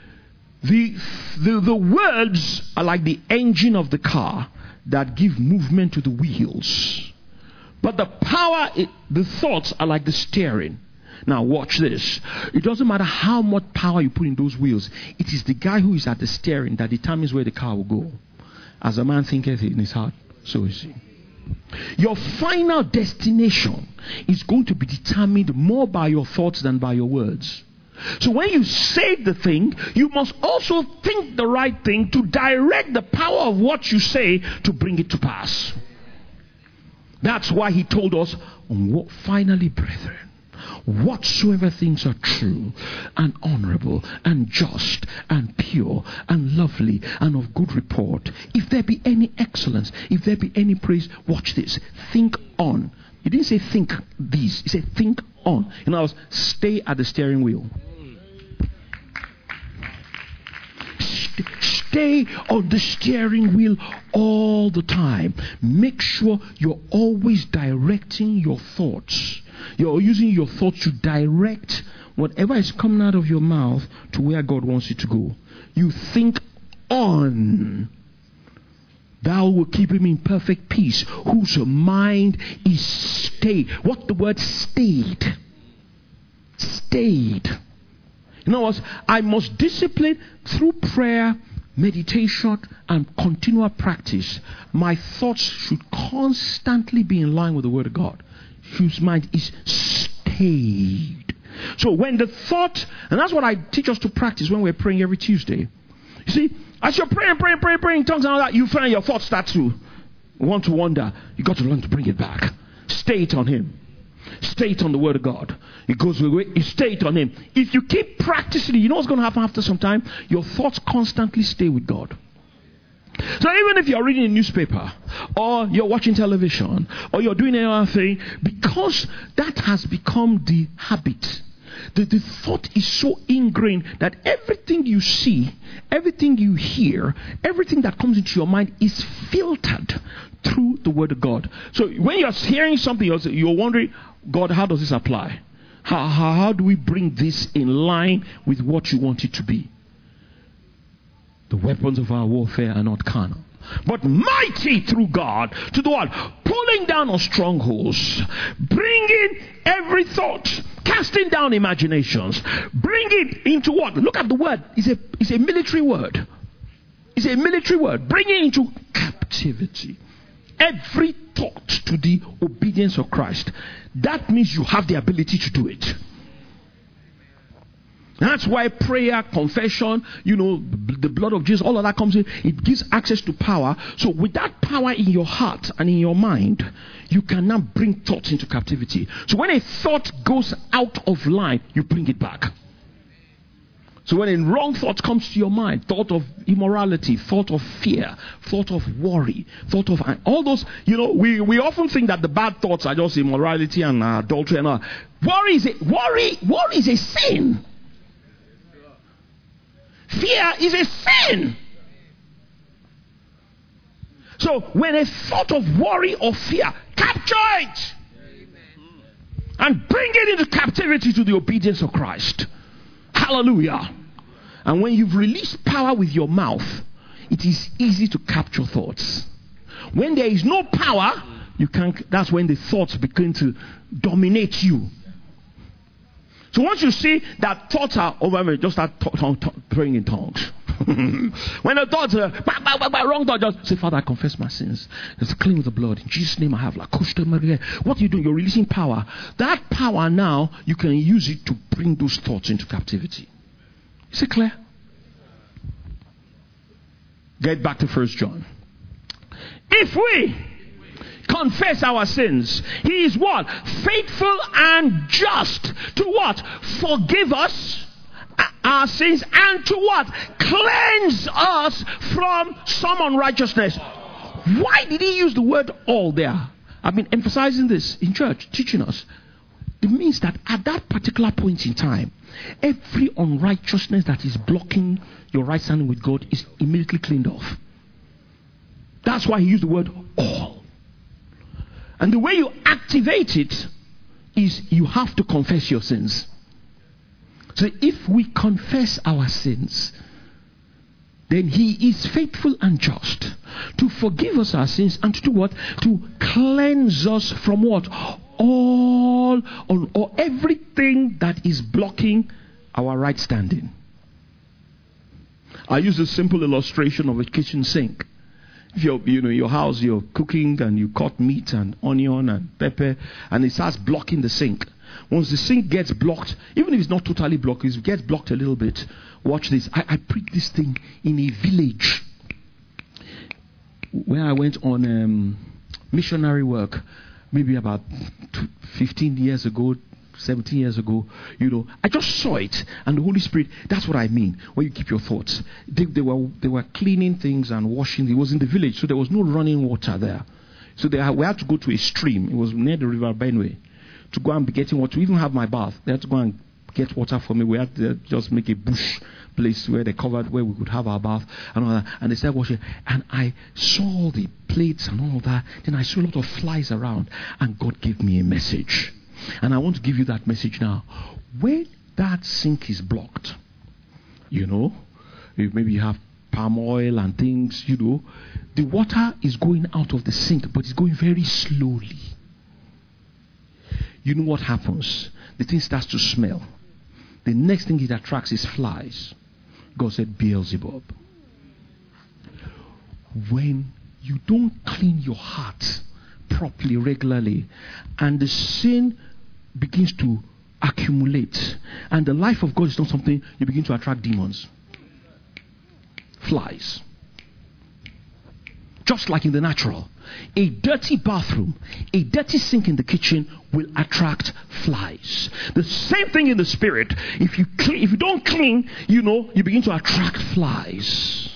The words are like the engine of the car that give movement to the wheels. But the power, the thoughts are like the steering. Now watch this. It doesn't matter how much power you put in those wheels. It is the guy who is at the steering that determines where the car will go. As a man thinketh in his heart, so is he. Your final destination is going to be determined more by your thoughts than by your words. So when you say the thing, you must also think the right thing to direct the power of what you say to bring it to pass. That's why he told us, finally, brethren, whatsoever things are true and honorable and just and pure and lovely and of good report, if there be any excellence, if there be any praise, watch this, think on. He didn't say think these, he said think on. In other words, stay at the steering wheel. Stay on the steering wheel all the time. Make sure you're always directing your thoughts. You're using your thoughts to direct whatever is coming out of your mouth to where God wants it to go. You think on. Thou will keep him in perfect peace, whose mind is stayed. What the word stayed? Stayed. In other words, I must discipline through prayer, meditation, and continual practice. My thoughts should constantly be in line with the Word of God, whose mind is stayed. So when the thought, and that's what I teach us to practice when we're praying every Tuesday. You see, as you're praying in tongues and all that, you find your thoughts start to want to wander. You got to learn to bring it back. Stay it on Him. Stay it on the Word of God. It goes away. You stay it on Him. If you keep practicing it, you know what's going to happen after some time? Your thoughts constantly stay with God. So even if you're reading a newspaper, or you're watching television, or you're doing any other thing, because that has become the habit, the thought is so ingrained that everything you see, everything you hear, everything that comes into your mind is filtered through the Word of God. So when you're hearing something else, you're wondering, God, how does this apply? How do we bring this in line with what you want it to be? The weapons of our warfare are not carnal, but mighty through God to the what? Pulling down on strongholds, bringing every thought, casting down imaginations, bring it into what? Look at the word. It's a military word. It's a military word. Bring it into captivity. Every thought to the obedience of Christ. That means you have the ability to do it. That's why prayer, confession, the blood of Jesus, all of that comes in. It gives access to power. So with that power in your heart and in your mind, you can now bring thoughts into captivity. So when a thought goes out of line, you bring it back. So when a wrong thought comes to your mind, thought of immorality, thought of fear, thought of worry, thought of all those, we often think that the bad thoughts are just immorality and adultery and all. Worry is a sin. Fear is a sin. So when a thought of worry or fear, capture it and bring it into captivity to the obedience of Christ. Hallelujah. And when you've released power with your mouth, it is easy to capture thoughts. When there is no power, you can't. That's when the thoughts begin to dominate you. So once you see that thoughts are over me, just start praying in tongues. When the thoughts are wrong thought, just say, Father, I confess my sins. It's clean with the blood. In Jesus' name I have. What are you doing? You're releasing power. That power now, you can use it to bring those thoughts into captivity. Is it clear? Get back to 1 John. If we confess our sins, he is what? Faithful and just to what? Forgive us our sins and to what? Cleanse us from some unrighteousness. Why did he use the word all there? I've been emphasizing this in church, teaching us. It means that at that particular point in time, every unrighteousness that is blocking your right standing with God is immediately cleaned off. That's why he used the word all. And the way you activate it is you have to confess your sins. So if we confess our sins, then he is faithful and just to forgive us our sins and to do what? To cleanse us from what? All or everything that is blocking our right standing. I use a simple illustration of a kitchen sink. If your house, you're cooking and you cut meat and onion and pepper, and it starts blocking the sink. Once the sink gets blocked, even if it's not totally blocked, if it gets blocked a little bit, watch this. I preached this thing in a village where I went on missionary work, maybe about 15 years ago, 17 years ago. I just saw it, and the Holy Spirit, that's what I mean when you keep your thoughts. They were cleaning things and washing. It was in the village, so there was no running water there. So we had to go to a stream. It was near the river Benue to go and be getting water. To even have my bath, they had to go and get water for me. We had to just make a bush place where they covered, where we could have our bath and all that. And they started washing, and I saw the plates and all that. Then I saw a lot of flies around, and God gave me a message. And I want to give you that message now. When that sink is blocked, maybe you have palm oil and things, the water is going out of the sink, but it's going very slowly. You know what happens? The thing starts to smell. The next thing it attracts is flies. God said, Beelzebub. When you don't clean your heart properly, regularly, and the sin begins to accumulate, and the life of God is not something, you begin to attract demons, flies. Just like in the natural, a dirty bathroom, a dirty sink in the kitchen will attract flies. The same thing in the spirit. If you don't clean, you begin to attract flies.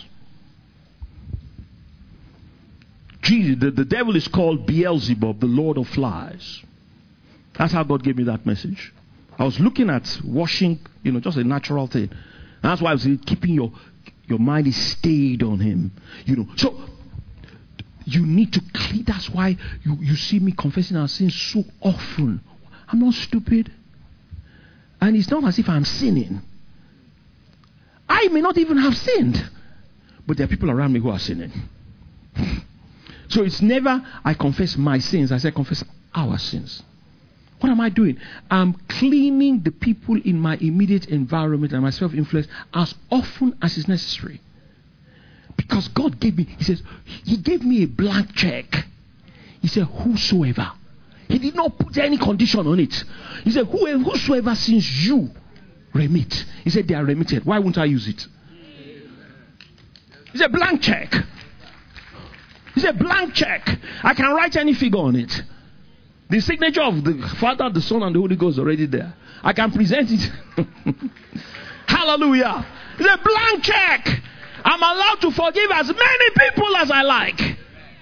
Jesus, the devil is called Beelzebub, the Lord of Flies. That's how God gave me that message. I was looking at washing, just a natural thing. And that's why I was keeping your mind is stayed on him. So you need to clean. That's why you see me confessing our sins so often. I'm not stupid. And it's not as if I'm sinning. I may not even have sinned. But there are people around me who are sinning. So it's never I confess my sins. I say confess our sins. What am I doing? I'm cleaning the people in my immediate environment and my self-influence as often as is necessary. Because God gave me, he gave me a blank check. He said, whosoever. He did not put any condition on it. He said, whosoever sins you remit. He said, they are remitted. Why won't I use it? It's a blank check. It's a blank check. I can write any figure on it. The signature of the Father, the Son, and the Holy Ghost is already there. I can present it. Hallelujah. It's a blank check. I'm allowed to forgive as many people as I like.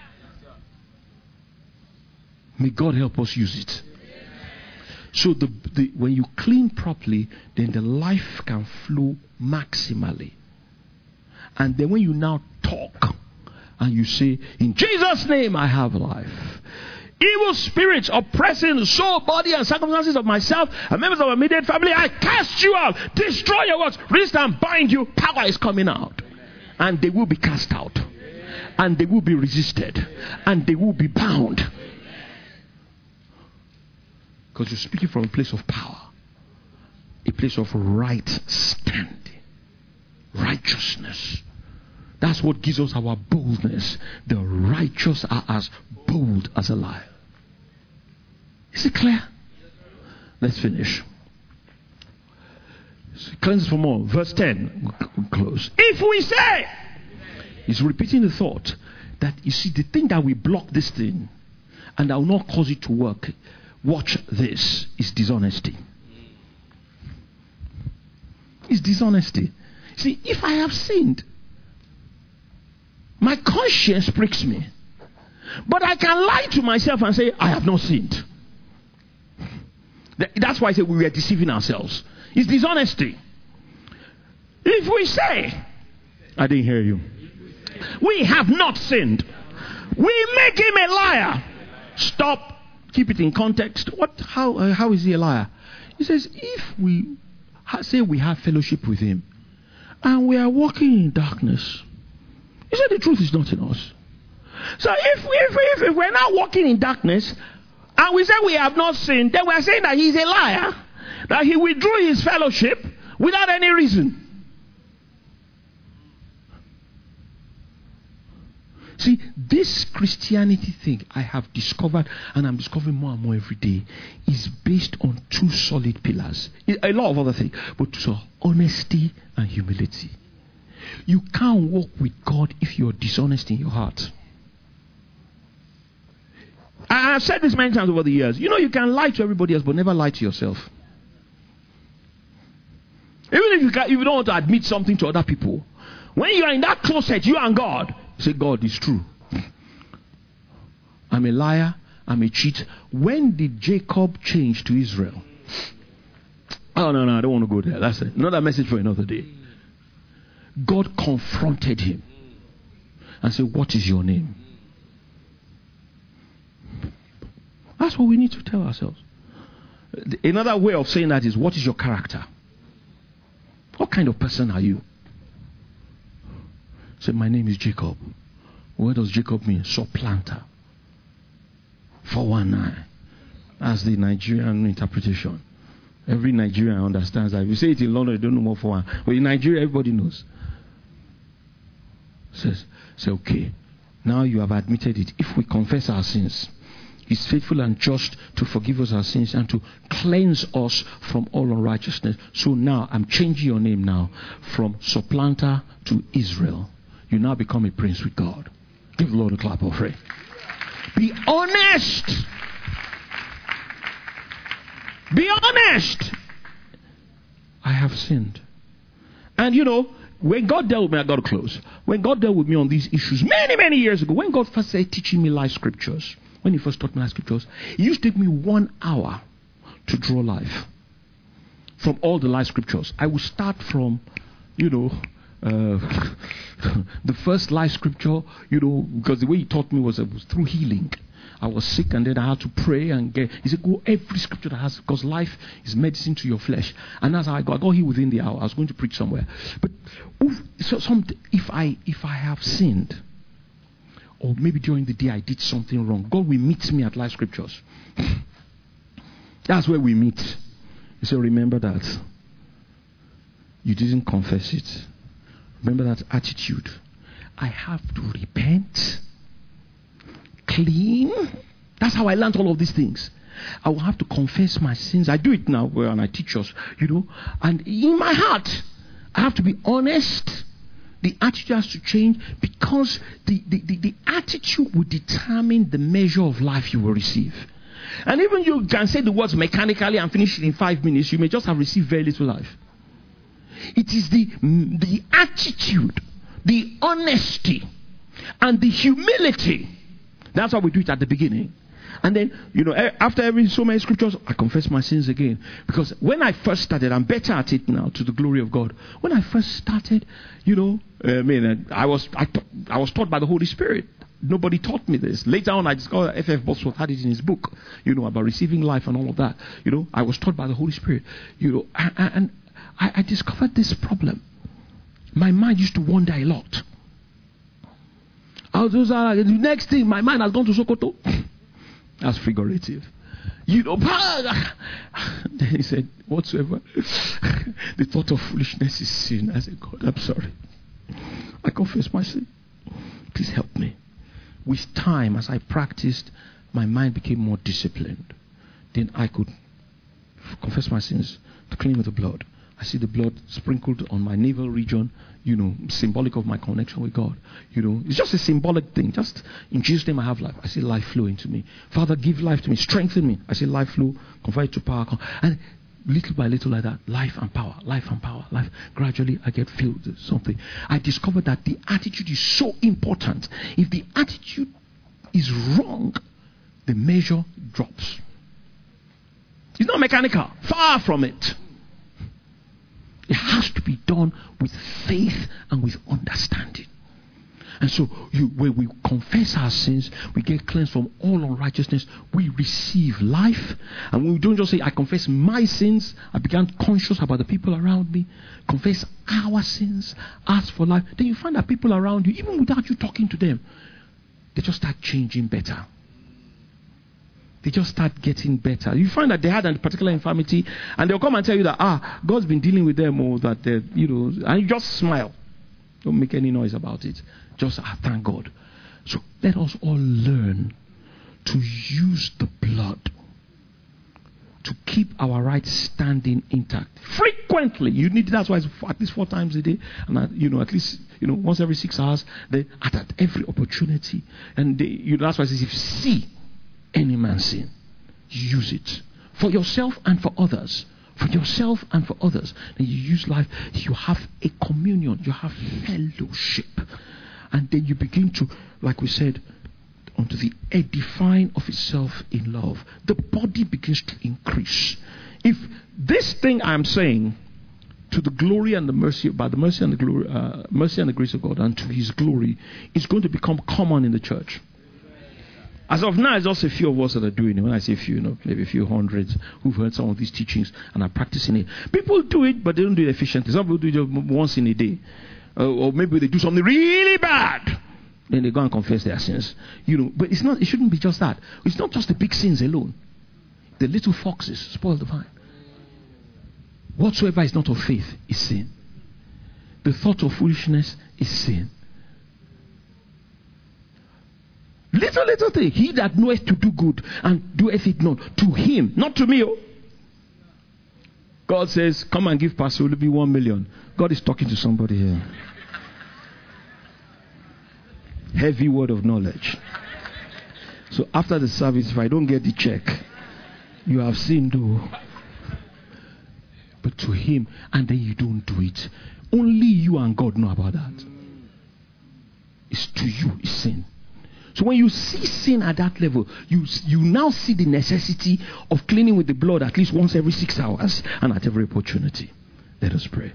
May God help us use it. So when you clean properly, then the life can flow maximally. And then when you now talk and you say, in Jesus' name I have life, evil spirits oppressing the soul, body, and circumstances of myself and members of my immediate family, I cast you out. Destroy your works. Resist and bind you. Power is coming out. And they will be cast out. And they will be resisted. And they will be bound. Because you're speaking from a place of power. A place of right standing. Righteousness. That's what gives us our boldness. The righteous are as bold as a lion. Is it clear? Let's finish. Cleanse for more. Verse 10. Close. If we say, he's repeating the thought that, you see, the thing that will block this thing and that will not cause it to work, watch this, is dishonesty. It's dishonesty. See, if I have sinned, my conscience pricks me. But I can lie to myself and say, I have not sinned. That's why I say we were deceiving ourselves. It's dishonesty. If we say, I didn't hear you, we have not sinned, we make him a liar. Stop. Keep it in context. How is he a liar? He says, if we say we have fellowship with him and we are walking in darkness, he said the truth is not in us. So if we're not walking in darkness and we say we have not sinned, then we are saying that he's a liar, that he withdrew his fellowship without any reason. See, this Christianity thing I have discovered, and I'm discovering more and more every day, is based on two solid pillars. A lot of other things, but so honesty and humility. You can't walk with God if you're dishonest in your heart. I've said this many times over the years. You know, you can lie to everybody else, but never lie to yourself. Even if you don't want to admit something to other people, when you are in that closet, you and God, you say, God is true. I'm a liar. I'm a cheat. When did Jacob change to Israel? Oh, no, I don't want to go there. That's another message for another day. God confronted him and said, what is your name? That's what we need to tell ourselves. Another way of saying that is, what is your character? What kind of person are you? Say, my name is Jacob. What does Jacob mean? Supplanter. 419. That's the Nigerian interpretation. Every Nigerian understands that. If you say it in London, you don't know more 419. But in Nigeria, everybody knows. Say, okay, now you have admitted it. If we confess our sins, he's faithful and just to forgive us our sins and to cleanse us from all unrighteousness. So now I'm changing your name now from supplanter to Israel. You now become a prince with God. Give the Lord a clap of praise. Be honest. Be honest. I have sinned. And you know, when God dealt with me, I got to close. When God dealt with me on these issues many, many years ago, when God first started teaching me life scriptures, when he first taught me life scriptures, it used to take me 1 hour to draw life from all the life scriptures. I would start from, the first life scripture, because the way he taught me was through healing. I was sick and then I had to pray and he said, go every scripture that has, because life is medicine to your flesh. And that's how I got healed within the hour. I was going to preach somewhere. But if I have sinned, or maybe during the day I did something wrong, God will meet me at life scriptures. That's where we meet. You say, remember that. You didn't confess it. Remember that attitude. I have to repent. Clean. That's how I learned all of these things. I will have to confess my sins. I do it now when I teach us, And in my heart, I have to be honest. The attitude has to change because the attitude will determine the measure of life you will receive. And even you can say the words mechanically and finish it in 5 minutes, you may just have received very little life. It is the attitude, the honesty, and the humility. That's how we do it at the beginning. And then, after so many scriptures, I confess my sins again. Because when I first started, I'm better at it now, to the glory of God. When I first started, I was taught by the Holy Spirit. Nobody taught me this. Later on, I discovered F.F. Bosworth had it in his book, about receiving life and all of that. I was taught by the Holy Spirit, and I discovered this problem. My mind used to wander a lot. The next thing, my mind has gone to Sokoto. That's figurative. Then he said, whatsoever the thought of foolishness is sin. I said, God, I'm sorry. I confess my sin. Please help me. With time, as I practiced, my mind became more disciplined. Then I could confess my sins to clean with the blood. I see the blood sprinkled on my navel region, symbolic of my connection with God. It's just a symbolic thing. Just in Jesus' name I have life. I see life flow into me. Father, give life to me. Strengthen me. I see life flow, convert to power. And little by little like that, life and power. Life. Gradually I get filled with something. I discovered that the attitude is so important. If the attitude is wrong, the measure drops. It's not mechanical. Far from it. It has to be done with faith and with understanding. And so when we confess our sins, we get cleansed from all unrighteousness. We receive life. And when we don't just say, I confess my sins, I become conscious about the people around me. Confess our sins, ask for life. Then you find that people around you, even without you talking to them, they just start changing better. They just start getting better. You find that they had a particular infirmity, and they'll come and tell you that, God's been dealing with them, or that, and you just smile. Don't make any noise about it. Just, thank God. So let us all learn to use the blood to keep our right standing intact. Frequently. You need, that's why it's at least 4 times a day, and at least, once every 6 hours, then at every opportunity. And that's why it says, if you see any man sin, use it for yourself and for others. For yourself and for others. Then you use life. You have a communion. You have fellowship. And then you begin to, like we said, unto the edifying of itself in love. The body begins to increase. If this thing I'm saying, to the glory and the mercy, by the mercy and the glory, mercy and the grace of God, and to His glory, is going to become common in the church. As of now, it's just a few of us that are doing it. When I say few, maybe a few hundreds who've heard some of these teachings and are practicing it. People do it, but they don't do it efficiently. Some people do it just once in a day. Or maybe they do something really bad. Then they go and confess their sins. But it's not. It shouldn't be just that. It's not just the big sins alone. The little foxes spoil the vine. Whatsoever is not of faith is sin. The thought of foolishness is sin. Little thing. He that knoweth to do good and doeth it not, to him, not to me. God says, come and give Pastor Olubi 1 million. God is talking to somebody here. Heavy word of knowledge. So after the service, if I don't get the check, you have sinned, though. But to him, and then you don't do it. Only you and God know about that. It's to you, it's sin. So when you see sin at that level, you now see the necessity of cleaning with the blood at least once every 6 hours and at every opportunity. Let us pray.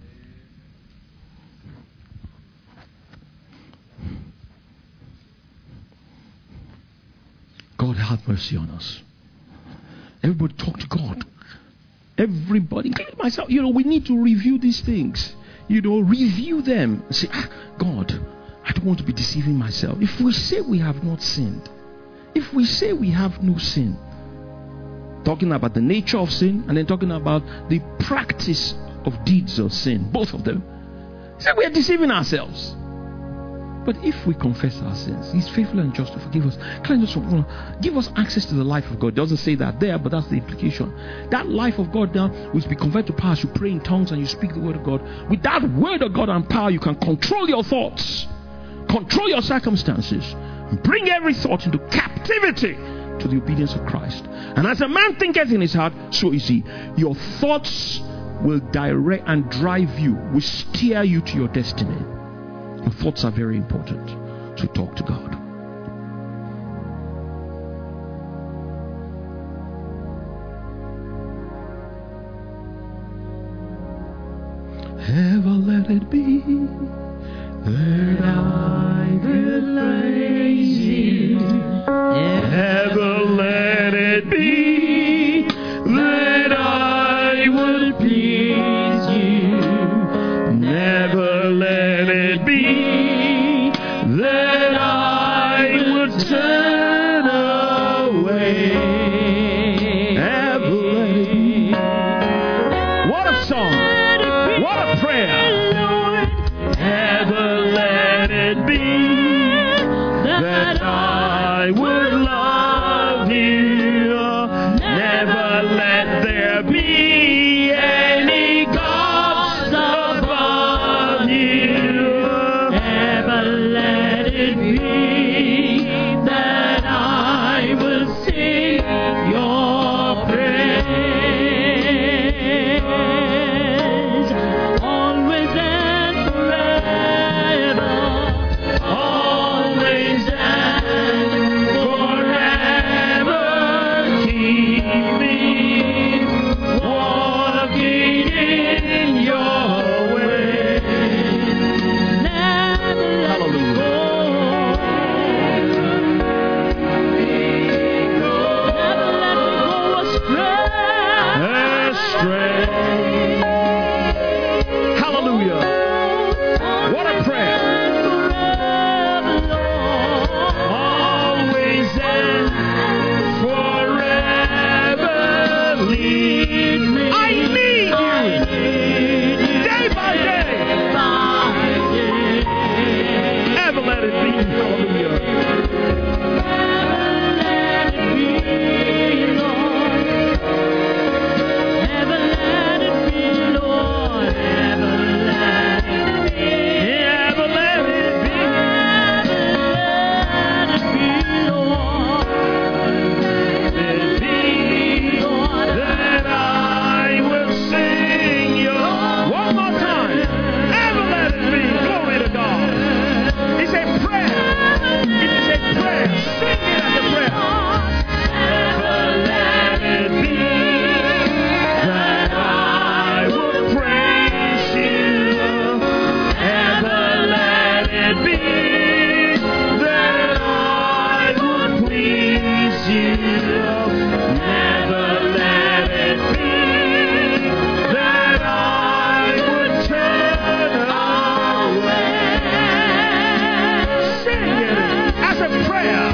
God have mercy on us. Everybody talk to God. Everybody, including myself, we need to review these things. Review them. Say, God, I don't want to be deceiving myself. If we say we have not sinned, if we say we have no sin, talking about the nature of sin and then talking about the practice of deeds of sin, both of them, say we are deceiving ourselves. But if we confess our sins, He's faithful and just to forgive us, cleanse us from all, give us access to the life of God. It doesn't say that there, but that's the implication. That life of God now will be converted to power as you pray in tongues and you speak the word of God. With that word of God and power, you can control your thoughts, control your circumstances, and bring every thought into captivity to the obedience of Christ. And as a man thinketh in his heart, so is he. Your thoughts will direct and drive you, will steer you to your destiny. Your thoughts are very important. So talk to God. Ever let it be that I will praise you. Never let it be that I would please you. Never let it be that I would turn away. Never let it be. What a song! What a prayer! Never let it be that I would love you. Never let there be any gods above you. Never let it be that I will sing your praise. Always and forever. Always and forever. Keep me walking in your way. Never let go. Never let me go astray. Hallelujah. What a prayer. Always and forever lead me. I need you. Day by day. Never let it be. Hallelujah. Never let it be, Lord. Never let it be. Never let it be. Never let it be, Lord. Let it be, Lord, that I will sing your. One more time. Never let it be. Glory to God. It's a prayer. It is a prayer. Sing it as a prayer. Never let it be that I would praise you. Never let it be that I would please you. Never let it be that I would turn away. Sing it as a prayer.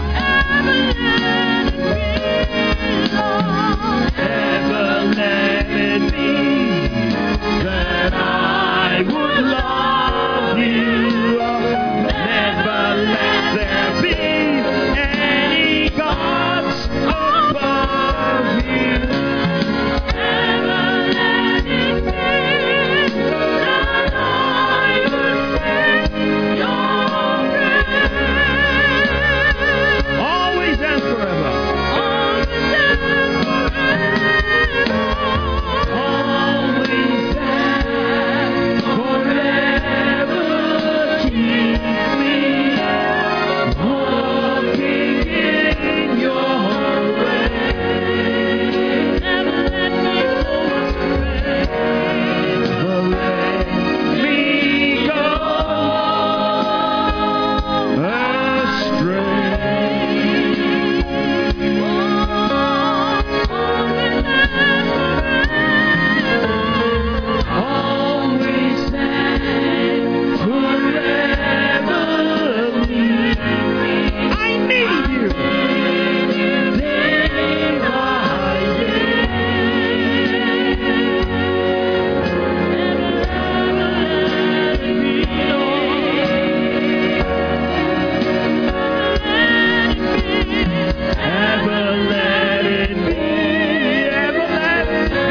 Never let it be that I would love you. Never let there be any gods above you. Never let it be that I would sing your praise. Always and forever. Always and forever. Always and forever. Keep me walking in your way. Never let me go astray. Never let me go astray. Always and forever lead me. I need you. Day by day. Never let it be, Lord. Never let it be. Ever let it be.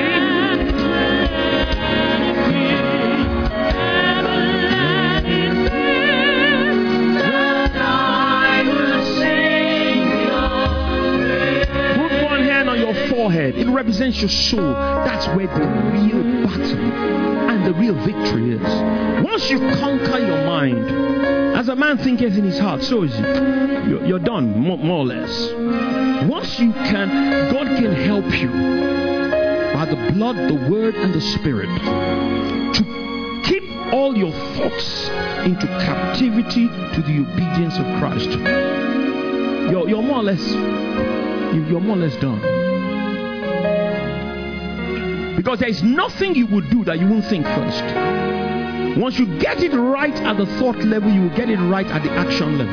Never let it be that I will sing your praise. Put one hand on your forehead. It represents your soul. That's where the real battle and the real victory is. Once you conquer your mind, as a man thinketh in his heart, so is he. You're done, more or less. Once you can, God can help you by the blood, the word, and the spirit to keep all your thoughts into captivity to the obedience of Christ. You're more or less done. Because there is nothing you would do that you won't think first. Once you get it right at the thought level, you will get it right at the action level.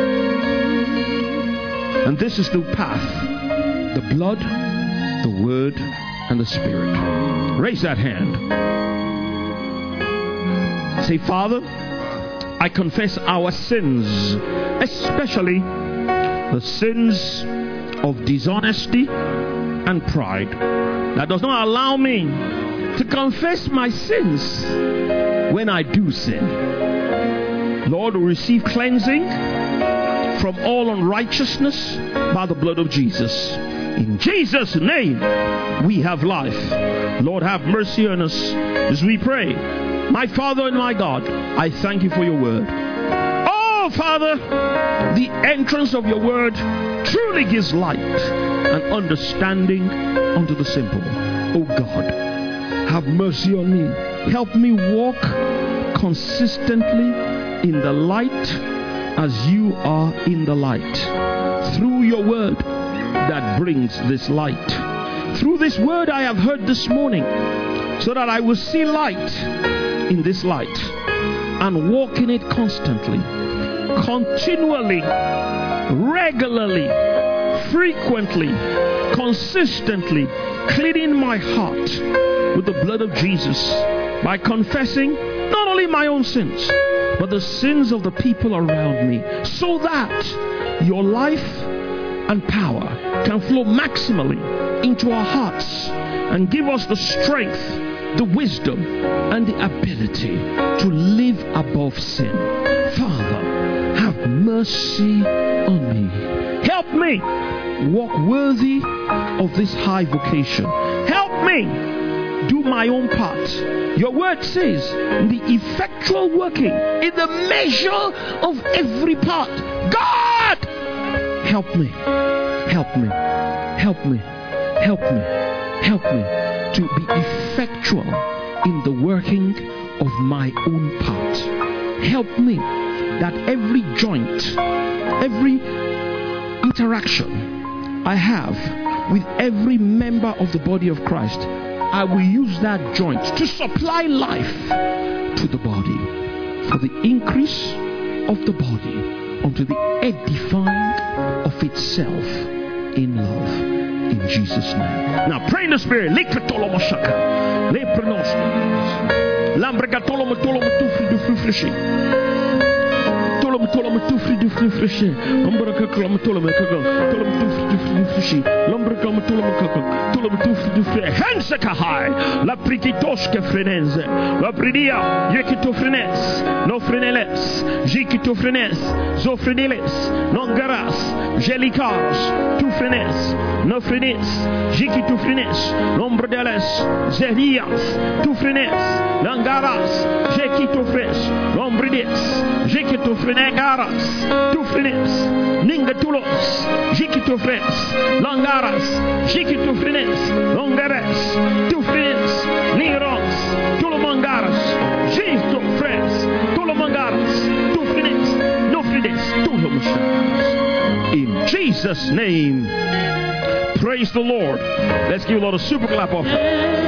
And this is the path: the blood, the word, and the Spirit. Raise that hand. Say, Father, I confess our sins, especially the sins of dishonesty and pride. That does not allow me to confess my sins when I do sin. Lord, receive cleansing from all unrighteousness by the blood of Jesus. In Jesus' name, we have life. Lord, have mercy on us as we pray. My Father and my God, I thank you for your word. Oh, Father, the entrance of your word truly gives light and understanding unto the simple. Oh God, have mercy on me. Help me walk consistently in the light as you are in the light. Through your word that brings this light. Through this word I have heard this morning, so that I will see light in this light and walk in it constantly, continually, regularly, frequently, consistently, cleaning my heart with the blood of Jesus by confessing not only my own sins, but the sins of the people around me, so that your life and power can flow maximally into our hearts and give us the strength, the wisdom, and the ability to live above sin. Father, have mercy on me. Help me walk worthy of this high vocation. Help me do my own part. Your word says, the effectual working in the measure of every part. God, help me. Help me. Help me. Help me. Help me to be effectual in the working of my own part. Help me that every joint, every interaction I have with every member of the body of Christ, I will use that joint to supply life to the body for the increase of the body unto the edifying of itself in love. In Jesus' name. Now pray in the Spirit. La prikitoske frenenze, la pridia, yekitofrenes, no freneles, jikitofrenes, zofreneles, non garas, jelicars, tu frenes, no frenes, jikitofrenes, lombredeles, zerias, tu frenes, langaras, jekitofres, lombredes, jekitofrenegaras, tu frenes, ningatulos, jikitofres, langaras, jikitofrenes, longares, tu frenes, niros, tulomangaras, jikitofres, tulomangaras, tu frenes, no frenes, tulomangaras. In Jesus' name, praise the Lord. Let's give the Lord a super clap offering.